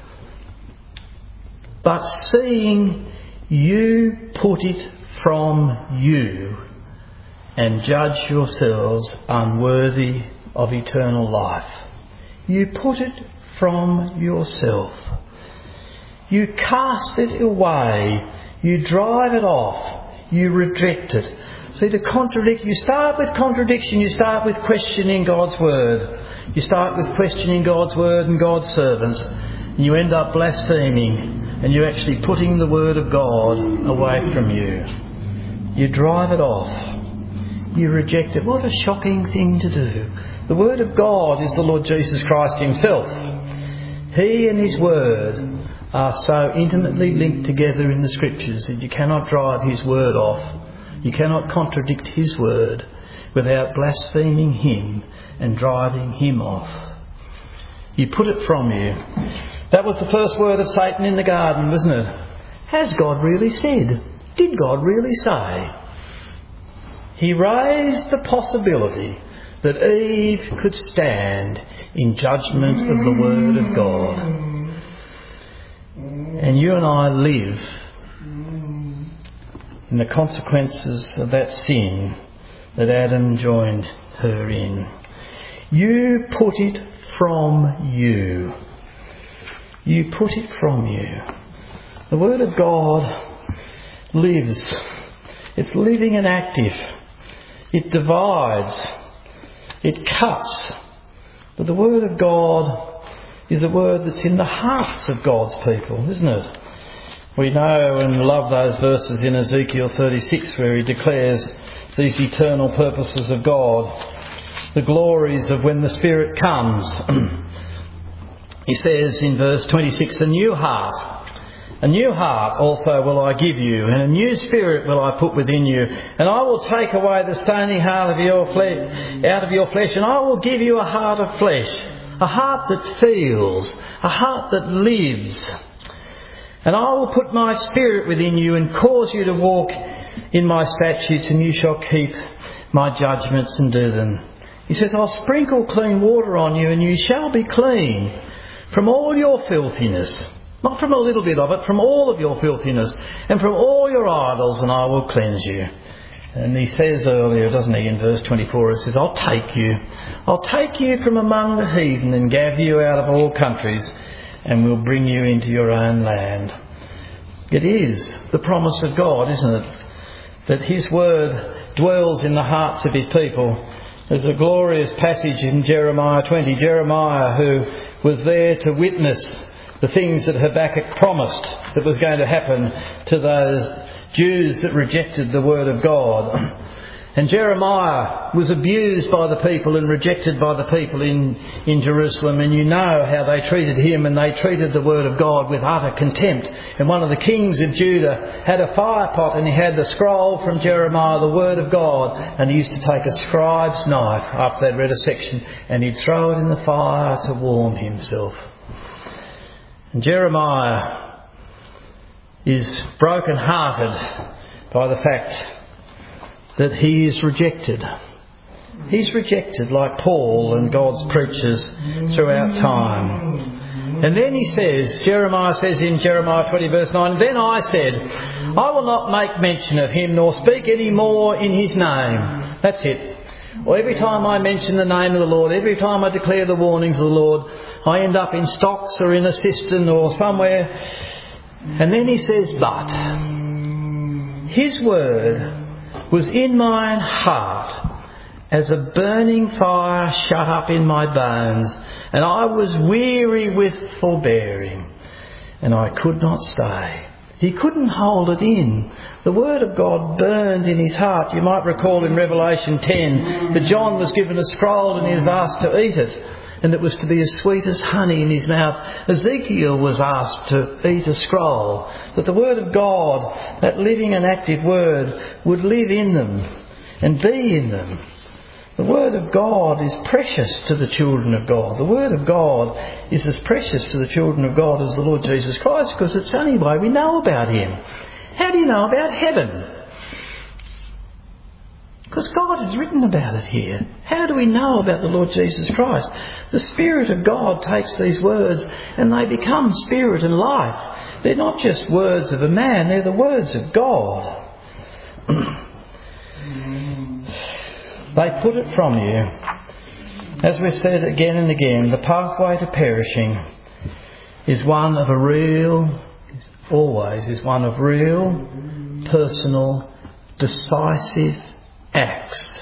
But seeing you put it from you, and judge yourselves unworthy of eternal life. You put it from yourself. You cast it away. You drive it off. You reject it. See, to contradict, you start with contradiction. You start with questioning God's word. You start with questioning God's word and God's servants. And you end up blaspheming. And you're actually putting the word of God away from you. You drive it off. You reject it. What a shocking thing to do. The word of God is the Lord Jesus Christ himself. He and his word are so intimately linked together in the Scriptures that you cannot drive his word off. You cannot contradict his word without blaspheming him and driving him off. You put it from you. That was the first word of Satan in the garden, wasn't it? Has God really said? Did God really say? He raised the possibility that Eve could stand in judgment of the word of God. And you and I live in the consequences of that sin that Adam joined her in. You put it from you. You put it from you. The Word of God lives. It's living and active. It divides. It cuts. But the Word of God is a word that's in the hearts of God's people, isn't it? We know and love those verses in Ezekiel thirty-six where he declares these eternal purposes of God, the glories of when the Spirit comes. He says in verse twenty-six, a new heart. A new heart also will I give you, and a new spirit will I put within you. And I will take away the stony heart of your flesh, out of your flesh, and I will give you a heart of flesh, a heart that feels, a heart that lives. And I will put my spirit within you and cause you to walk in my statutes, and you shall keep my judgments and do them. He says, I'll sprinkle clean water on you, and you shall be clean from all your filthiness. Not from a little bit of it, from all of your filthiness and from all your idols, and I will cleanse you. And he says earlier, doesn't he, in verse twenty-four, he says, I'll take you. I'll take you from among the heathen and gather you out of all countries, and will bring you into your own land. It is the promise of God, isn't it? That his word dwells in the hearts of his people. There's a glorious passage in Jeremiah twenty. Jeremiah, who was there to witness the things that Habakkuk promised that was going to happen to those Jews that rejected the word of God. And Jeremiah was abused by the people and rejected by the people in, in Jerusalem. And you know how they treated him, and they treated the word of God with utter contempt. And one of the kings of Judah had a fire pot, and he had the scroll from Jeremiah, the word of God. And he used to take a scribe's knife after they'd read a section, and he'd throw it in the fire to warm himself. And Jeremiah is broken-hearted by the fact that he is rejected. He's rejected like Paul and God's preachers throughout time. And then he says, Jeremiah says in Jeremiah twenty verse nine, then I said, I will not make mention of him nor speak any more in his name. That's it. Well, every time I mention the name of the Lord, every time I declare the warnings of the Lord, I end up in stocks or in a cistern or somewhere. And then he says, but his word was in mine heart as a burning fire shut up in my bones, and I was weary with forbearing, and I could not stay. He couldn't hold it in. The word of God burned in his heart. You might recall in Revelation ten that John was given a scroll and he was asked to eat it, and it was to be as sweet as honey in his mouth. Ezekiel was asked to eat a scroll, that the word of God, that living and active word, would live in them and be in them. The word of God is precious to the children of God. The word of God is as precious to the children of God as the Lord Jesus Christ, because it's the only way we know about him. How do you know about heaven? Because God has written about it here. How do we know about the Lord Jesus Christ? The Spirit of God takes these words and they become spirit and life. They're not just words of a man, they're the words of God. They put it from you. As we've said again and again, the pathway to perishing is one of a real, always is one of real, personal, decisive acts.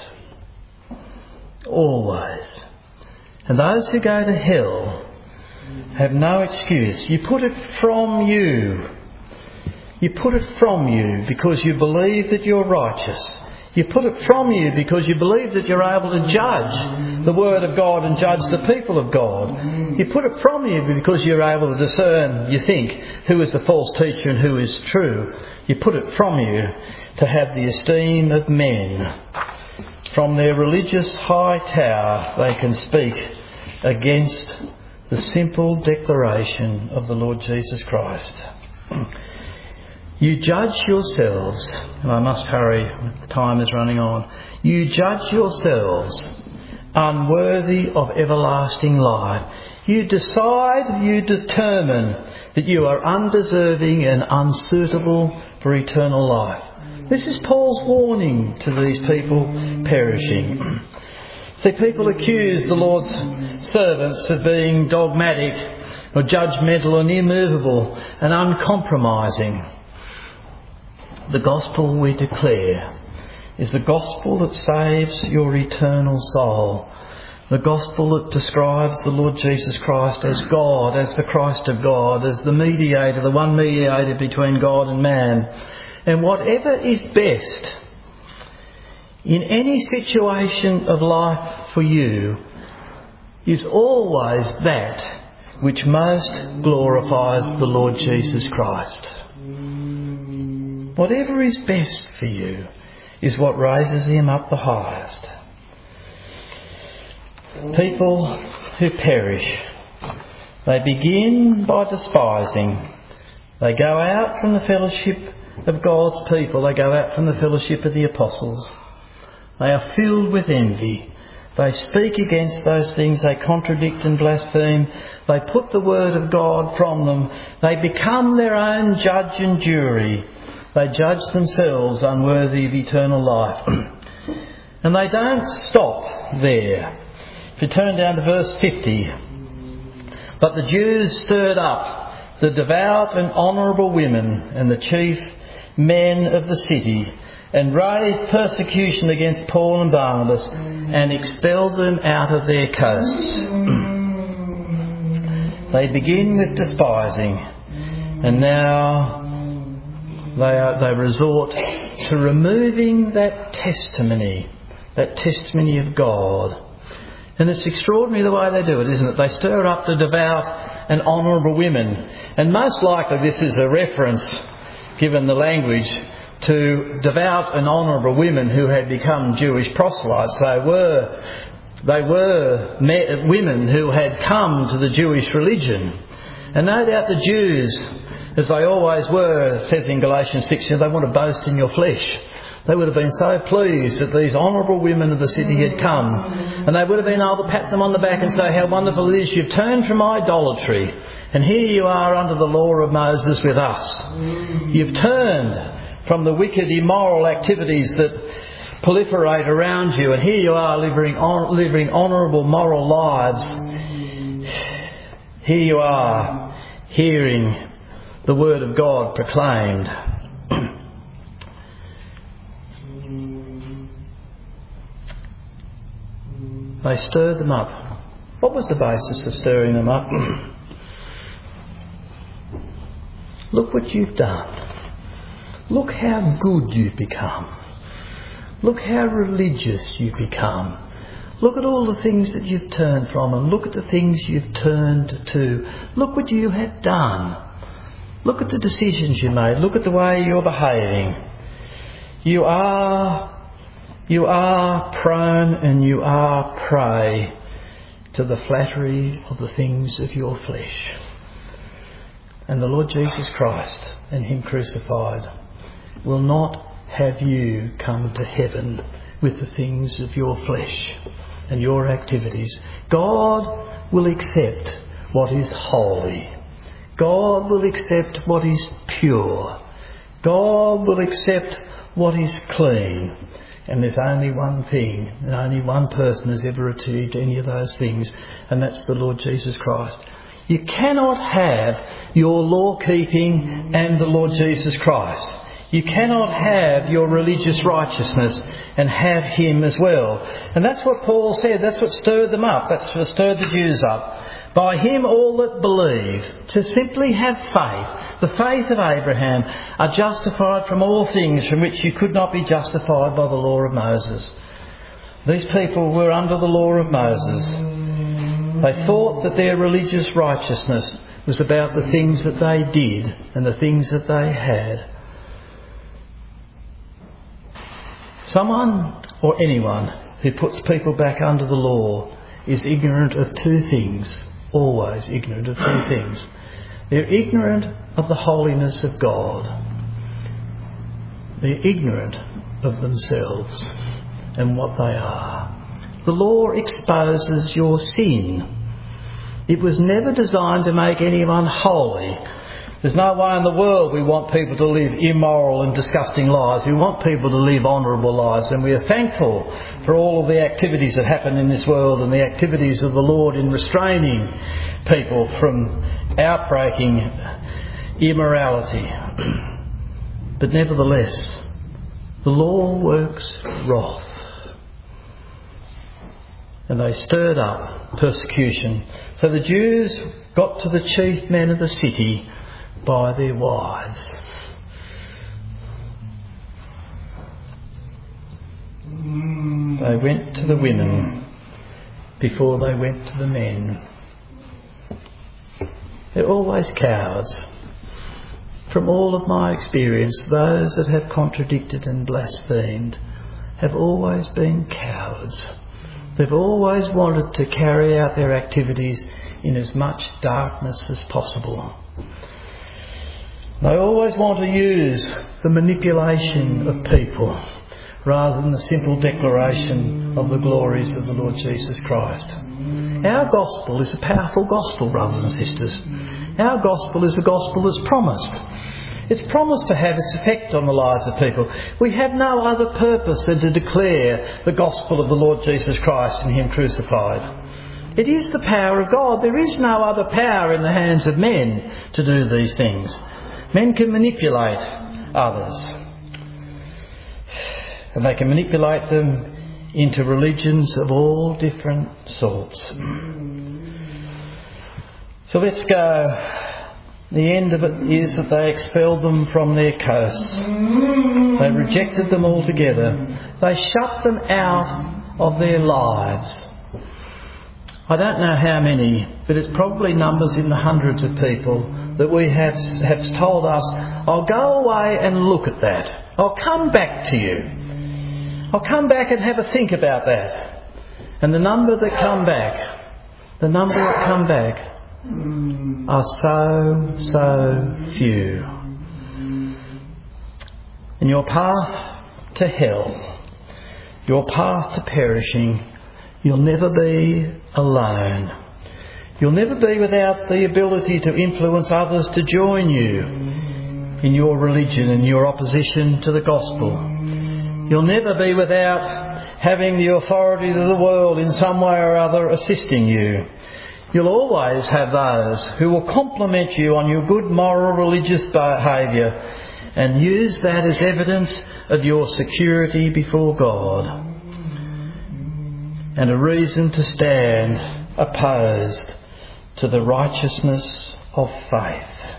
Always. And those who go to hell have no excuse. You put it from you. You put it from you because you believe that you're righteous. You put it from you because you believe that you're able to judge the Word of God and judge the people of God. You put it from you because you're able to discern, you think, who is the false teacher and who is true. You put it from you to have the esteem of men. From their religious high tower they can speak against the simple declaration of the Lord Jesus Christ. You judge yourselves, and I must hurry, time is running on. You judge yourselves unworthy of everlasting life. You decide, you determine that you are undeserving and unsuitable for eternal life. This is Paul's warning to these people perishing. See, people accuse the Lord's servants of being dogmatic or judgmental and immovable and uncompromising. The gospel we declare is the gospel that saves your eternal soul. The gospel that describes the Lord Jesus Christ as God, as the Christ of God, as the mediator, the one mediator between God and man. And whatever is best in any situation of life for you is always that which most glorifies the Lord Jesus Christ. Whatever is best for you is what raises him up the highest. People who perish, they begin by despising. They go out from the fellowship of God's people. They go out from the fellowship of the apostles. They are filled with envy. They speak against those things. They contradict and blaspheme. They put the word of God from them. They become their own judge and jury. They judge themselves unworthy of eternal life. And they don't stop there. If you turn down to verse fifty. But the Jews stirred up the devout and honourable women and the chief men of the city, and raised persecution against Paul and Barnabas, and expelled them out of their coasts. They begin with despising, and now they are, they resort to removing that testimony, that testimony of God. And it's extraordinary the way they do it, isn't it? They stir up the devout and honourable women. And most likely this is a reference, given the language, to devout and honourable women who had become Jewish proselytes. They were, they were me- women who had come to the Jewish religion. And no doubt the Jews, as they always were, it says in Galatians six, they want to boast in your flesh. They would have been so pleased that these honourable women of the city had come. And they would have been able to pat them on the back and say, how wonderful it is, you've turned from idolatry. And here you are under the law of Moses with us. You've turned from the wicked, immoral activities that proliferate around you. And here you are living, living honourable, moral lives. Here you are hearing the word of God proclaimed. They stirred them up. What was the basis of stirring them up? Look what you've done. Look how good you've become. Look how religious you've become. Look at all the things that you've turned from, and look at the things you've turned to. Look what you have done. Look at the decisions you made. Look at the way you're behaving. You are... You are prone and you are prey to the flattery of the things of your flesh. And the Lord Jesus Christ and Him crucified will not have you come to heaven with the things of your flesh and your activities. God will accept what is holy. God will accept what is pure. God will accept what is clean. And there's only one thing, and only one person has ever achieved any of those things, and that's the Lord Jesus Christ. You cannot have your law keeping and the Lord Jesus Christ. You cannot have your religious righteousness and have Him as well. And that's what Paul said. That's what stirred them up. That's what stirred the Jews up. By Him all that believe, to simply have faith, the faith of Abraham, are justified from all things from which you could not be justified by the law of Moses. These people were under the law of Moses. They thought that their religious righteousness was about the things that they did and the things that they had. Someone or anyone who puts people back under the law is ignorant of two things. Always ignorant of two things. They're ignorant of the holiness of God. They're ignorant of themselves and what they are. The law exposes your sin. It was never designed to make anyone holy, There's no way in the world we want people to live immoral and disgusting lives. We want people to live honourable lives, and we are thankful for all of the activities that happen in this world and the activities of the Lord in restraining people from outbreaking immorality. But nevertheless, the law works wrath. And they stirred up persecution. So the Jews got to the chief men of the city by their wives. They went to the women before they went to the men. They're always cowards. From all of my experience, those that have contradicted and blasphemed have always been cowards. They've always wanted to carry out their activities in as much darkness as possible. They always want to use the manipulation of people rather than the simple declaration of the glories of the Lord Jesus Christ. Our gospel is a powerful gospel, brothers and sisters. Our gospel is a gospel that's promised. It's promised to have its effect on the lives of people. We have no other purpose than to declare the gospel of the Lord Jesus Christ and Him crucified. It is the power of God. There is no other power in the hands of men to do these things. Men can manipulate others. And they can manipulate them into religions of all different sorts. So let's go. The end of it is that they expelled them from their coasts. They rejected them altogether. They shut them out of their lives. I don't know how many, but it's probably numbers in the hundreds of people that we have, have told us, I'll go away and look at that. I'll come back to you. I'll come back and have a think about that. And the number that come back, the number that come back are so, so few. And your path to hell, your path to perishing, you'll never be alone. You'll never be without the ability to influence others to join you in your religion and your opposition to the gospel. You'll never be without having the authority of the world in some way or other assisting you. You'll always have those who will compliment you on your good moral religious behaviour and use that as evidence of your security before God and a reason to stand opposed to the righteousness of faith.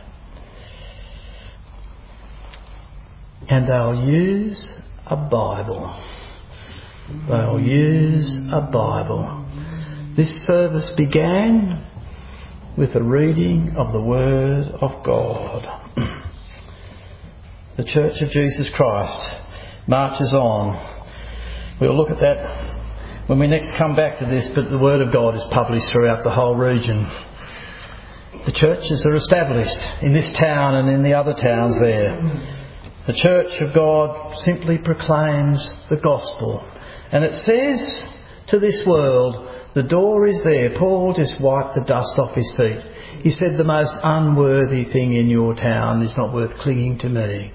And they'll use a Bible. They'll use a Bible. This service began with the reading of the Word of God. The Church of Jesus Christ marches on. We'll look at that when we next come back to this, but the Word of God is published throughout the whole region. The churches are established in this town and in the other towns there. The Church of God simply proclaims the gospel. And it says to this world, the door is there. Paul just wiped the dust off his feet. He said, the most unworthy thing in your town is not worth clinging to me.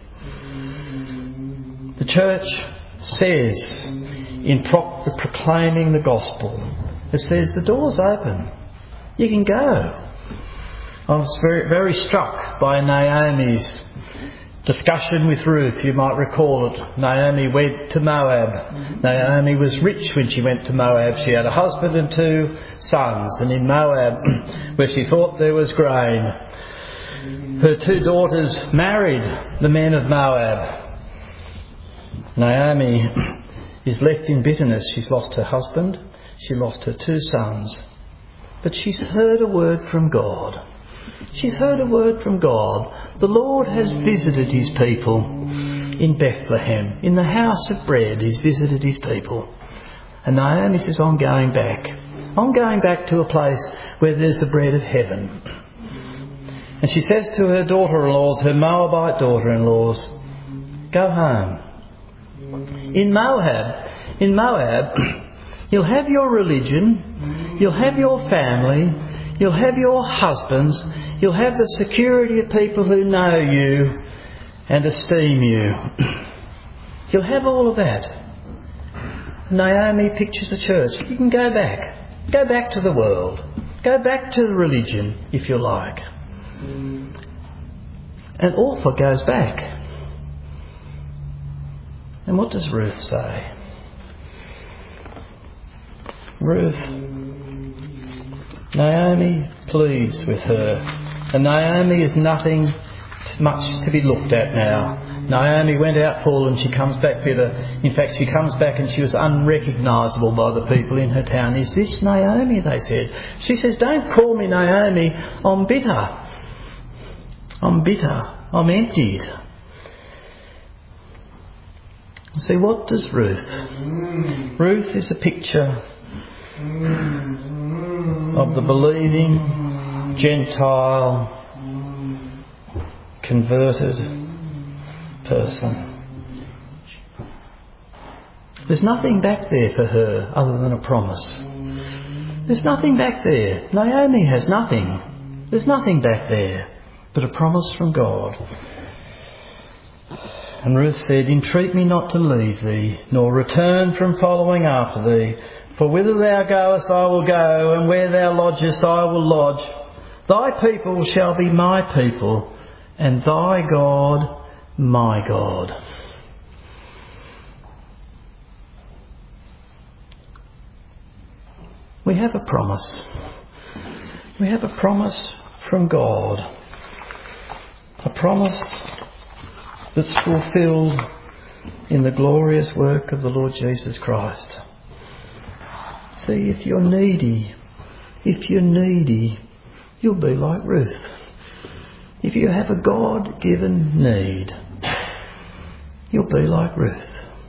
The church says, in pro- proclaiming the gospel, it says the door's open. You can go. I was very, very struck by Naomi's discussion with Ruth. You might recall it. Naomi went to Moab. Naomi was rich when she went to Moab. She had a husband and two sons. And in Moab, where she thought there was grain, her two daughters married the men of Moab. Naomi is left in bitterness. She's lost her husband. She lost her two sons. But she's heard a word from God. She's heard a word from God. The Lord has visited His people in Bethlehem. In the house of bread, He's visited His people. And Naomi says, I'm going back. I'm going back to a place where there's the bread of heaven. And she says to her daughter-in-laws, her Moabite daughter-in-laws, go home. In Moab, in Moab, you'll have your religion, you'll have your family, You'll have your husbands. You'll have the security of people who know you and esteem you. You'll have all of that. Naomi pictures a church. You can go back. Go back to the world. Go back to the religion, if you like. And Orpah goes back. And what does Ruth say? Ruth, Naomi pleads with her. And Naomi is nothing much to be looked at now. Naomi went out full and she comes back bitter. In fact, she comes back and she was unrecognisable by the people in her town. Is this Naomi? They said. She says, don't call me Naomi. I'm bitter. I'm bitter. I'm emptied. See, what does Ruth? Ruth is a picture of the believing, Gentile, converted person. There's nothing back there for her other than a promise. There's nothing back there. Naomi has nothing. There's nothing back there but a promise from God. And Ruth said, entreat me not to leave thee, nor return from following after thee. For whither thou goest I will go, and where thou lodgest I will lodge. Thy people shall be my people, and thy God my God. We have a promise. We have a promise from God. A promise that's fulfilled in the glorious work of the Lord Jesus Christ. See, if you're needy, if you're needy, you'll be like Ruth. If you have a God-given need, you'll be like Ruth.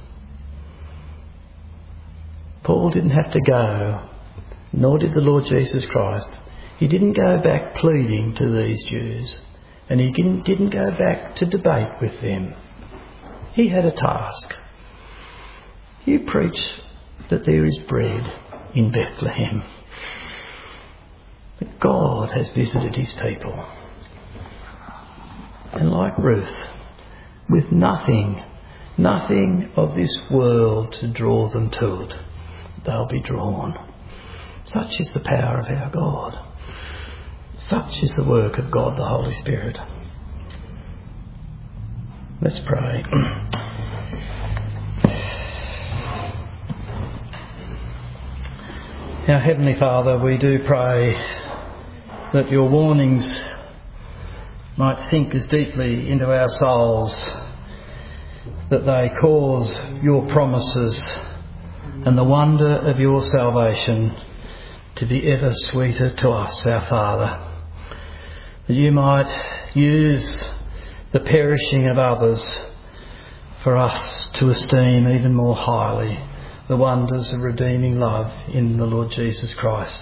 Paul didn't have to go, nor did the Lord Jesus Christ. He didn't go back pleading to these Jews, and he didn't, didn't go back to debate with them. He had a task. You preach that there is bread in Bethlehem, that God has visited his people. And like Ruth, with nothing, nothing of this world to draw them to it, they'll be drawn. Such is the power of our God. Such is the work of God the Holy Spirit. Let's pray. Our Heavenly Father, we do pray that your warnings might sink as deeply into our souls, that they cause your promises and the wonder of your salvation to be ever sweeter to us, our Father. That you might use the perishing of others for us to esteem even more highly the wonders of redeeming love in the Lord Jesus Christ.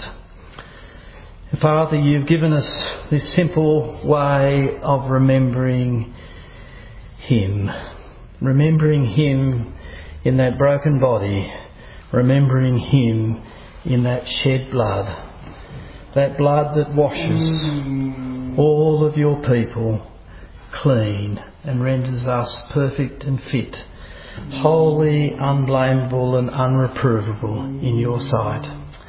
And Father, you've given us this simple way of remembering him. Remembering him in that broken body. Remembering him in that shed blood. That blood that washes all of your people clean and renders us perfect and fit, holy, unblameable and unreprovable in your sight.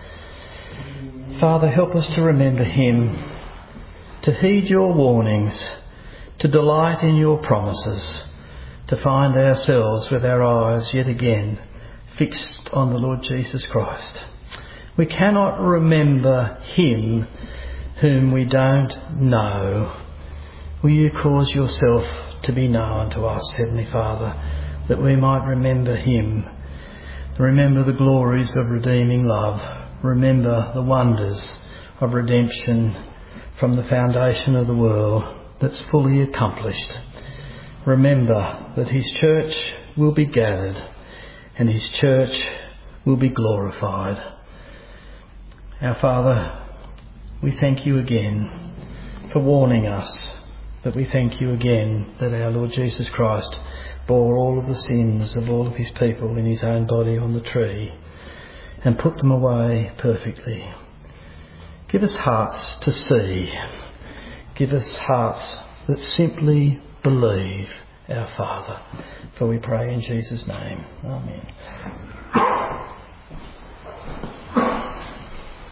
Father, help us to remember him, to heed your warnings, to delight in your promises, to find ourselves with our eyes yet again fixed on the Lord Jesus Christ. We cannot remember him whom we don't know. Will you cause yourself to be known to us, Heavenly Father, that we might remember him, remember the glories of redeeming love, remember the wonders of redemption from the foundation of the world that's fully accomplished. Remember that his church will be gathered and his church will be glorified. Our Father, we thank you again for warning us, but we thank you again that our Lord Jesus Christ bore all of the sins of all of his people in his own body on the tree and put them away perfectly. Give us hearts to see. Give us hearts that simply believe our Father. For we pray in Jesus' name. Amen.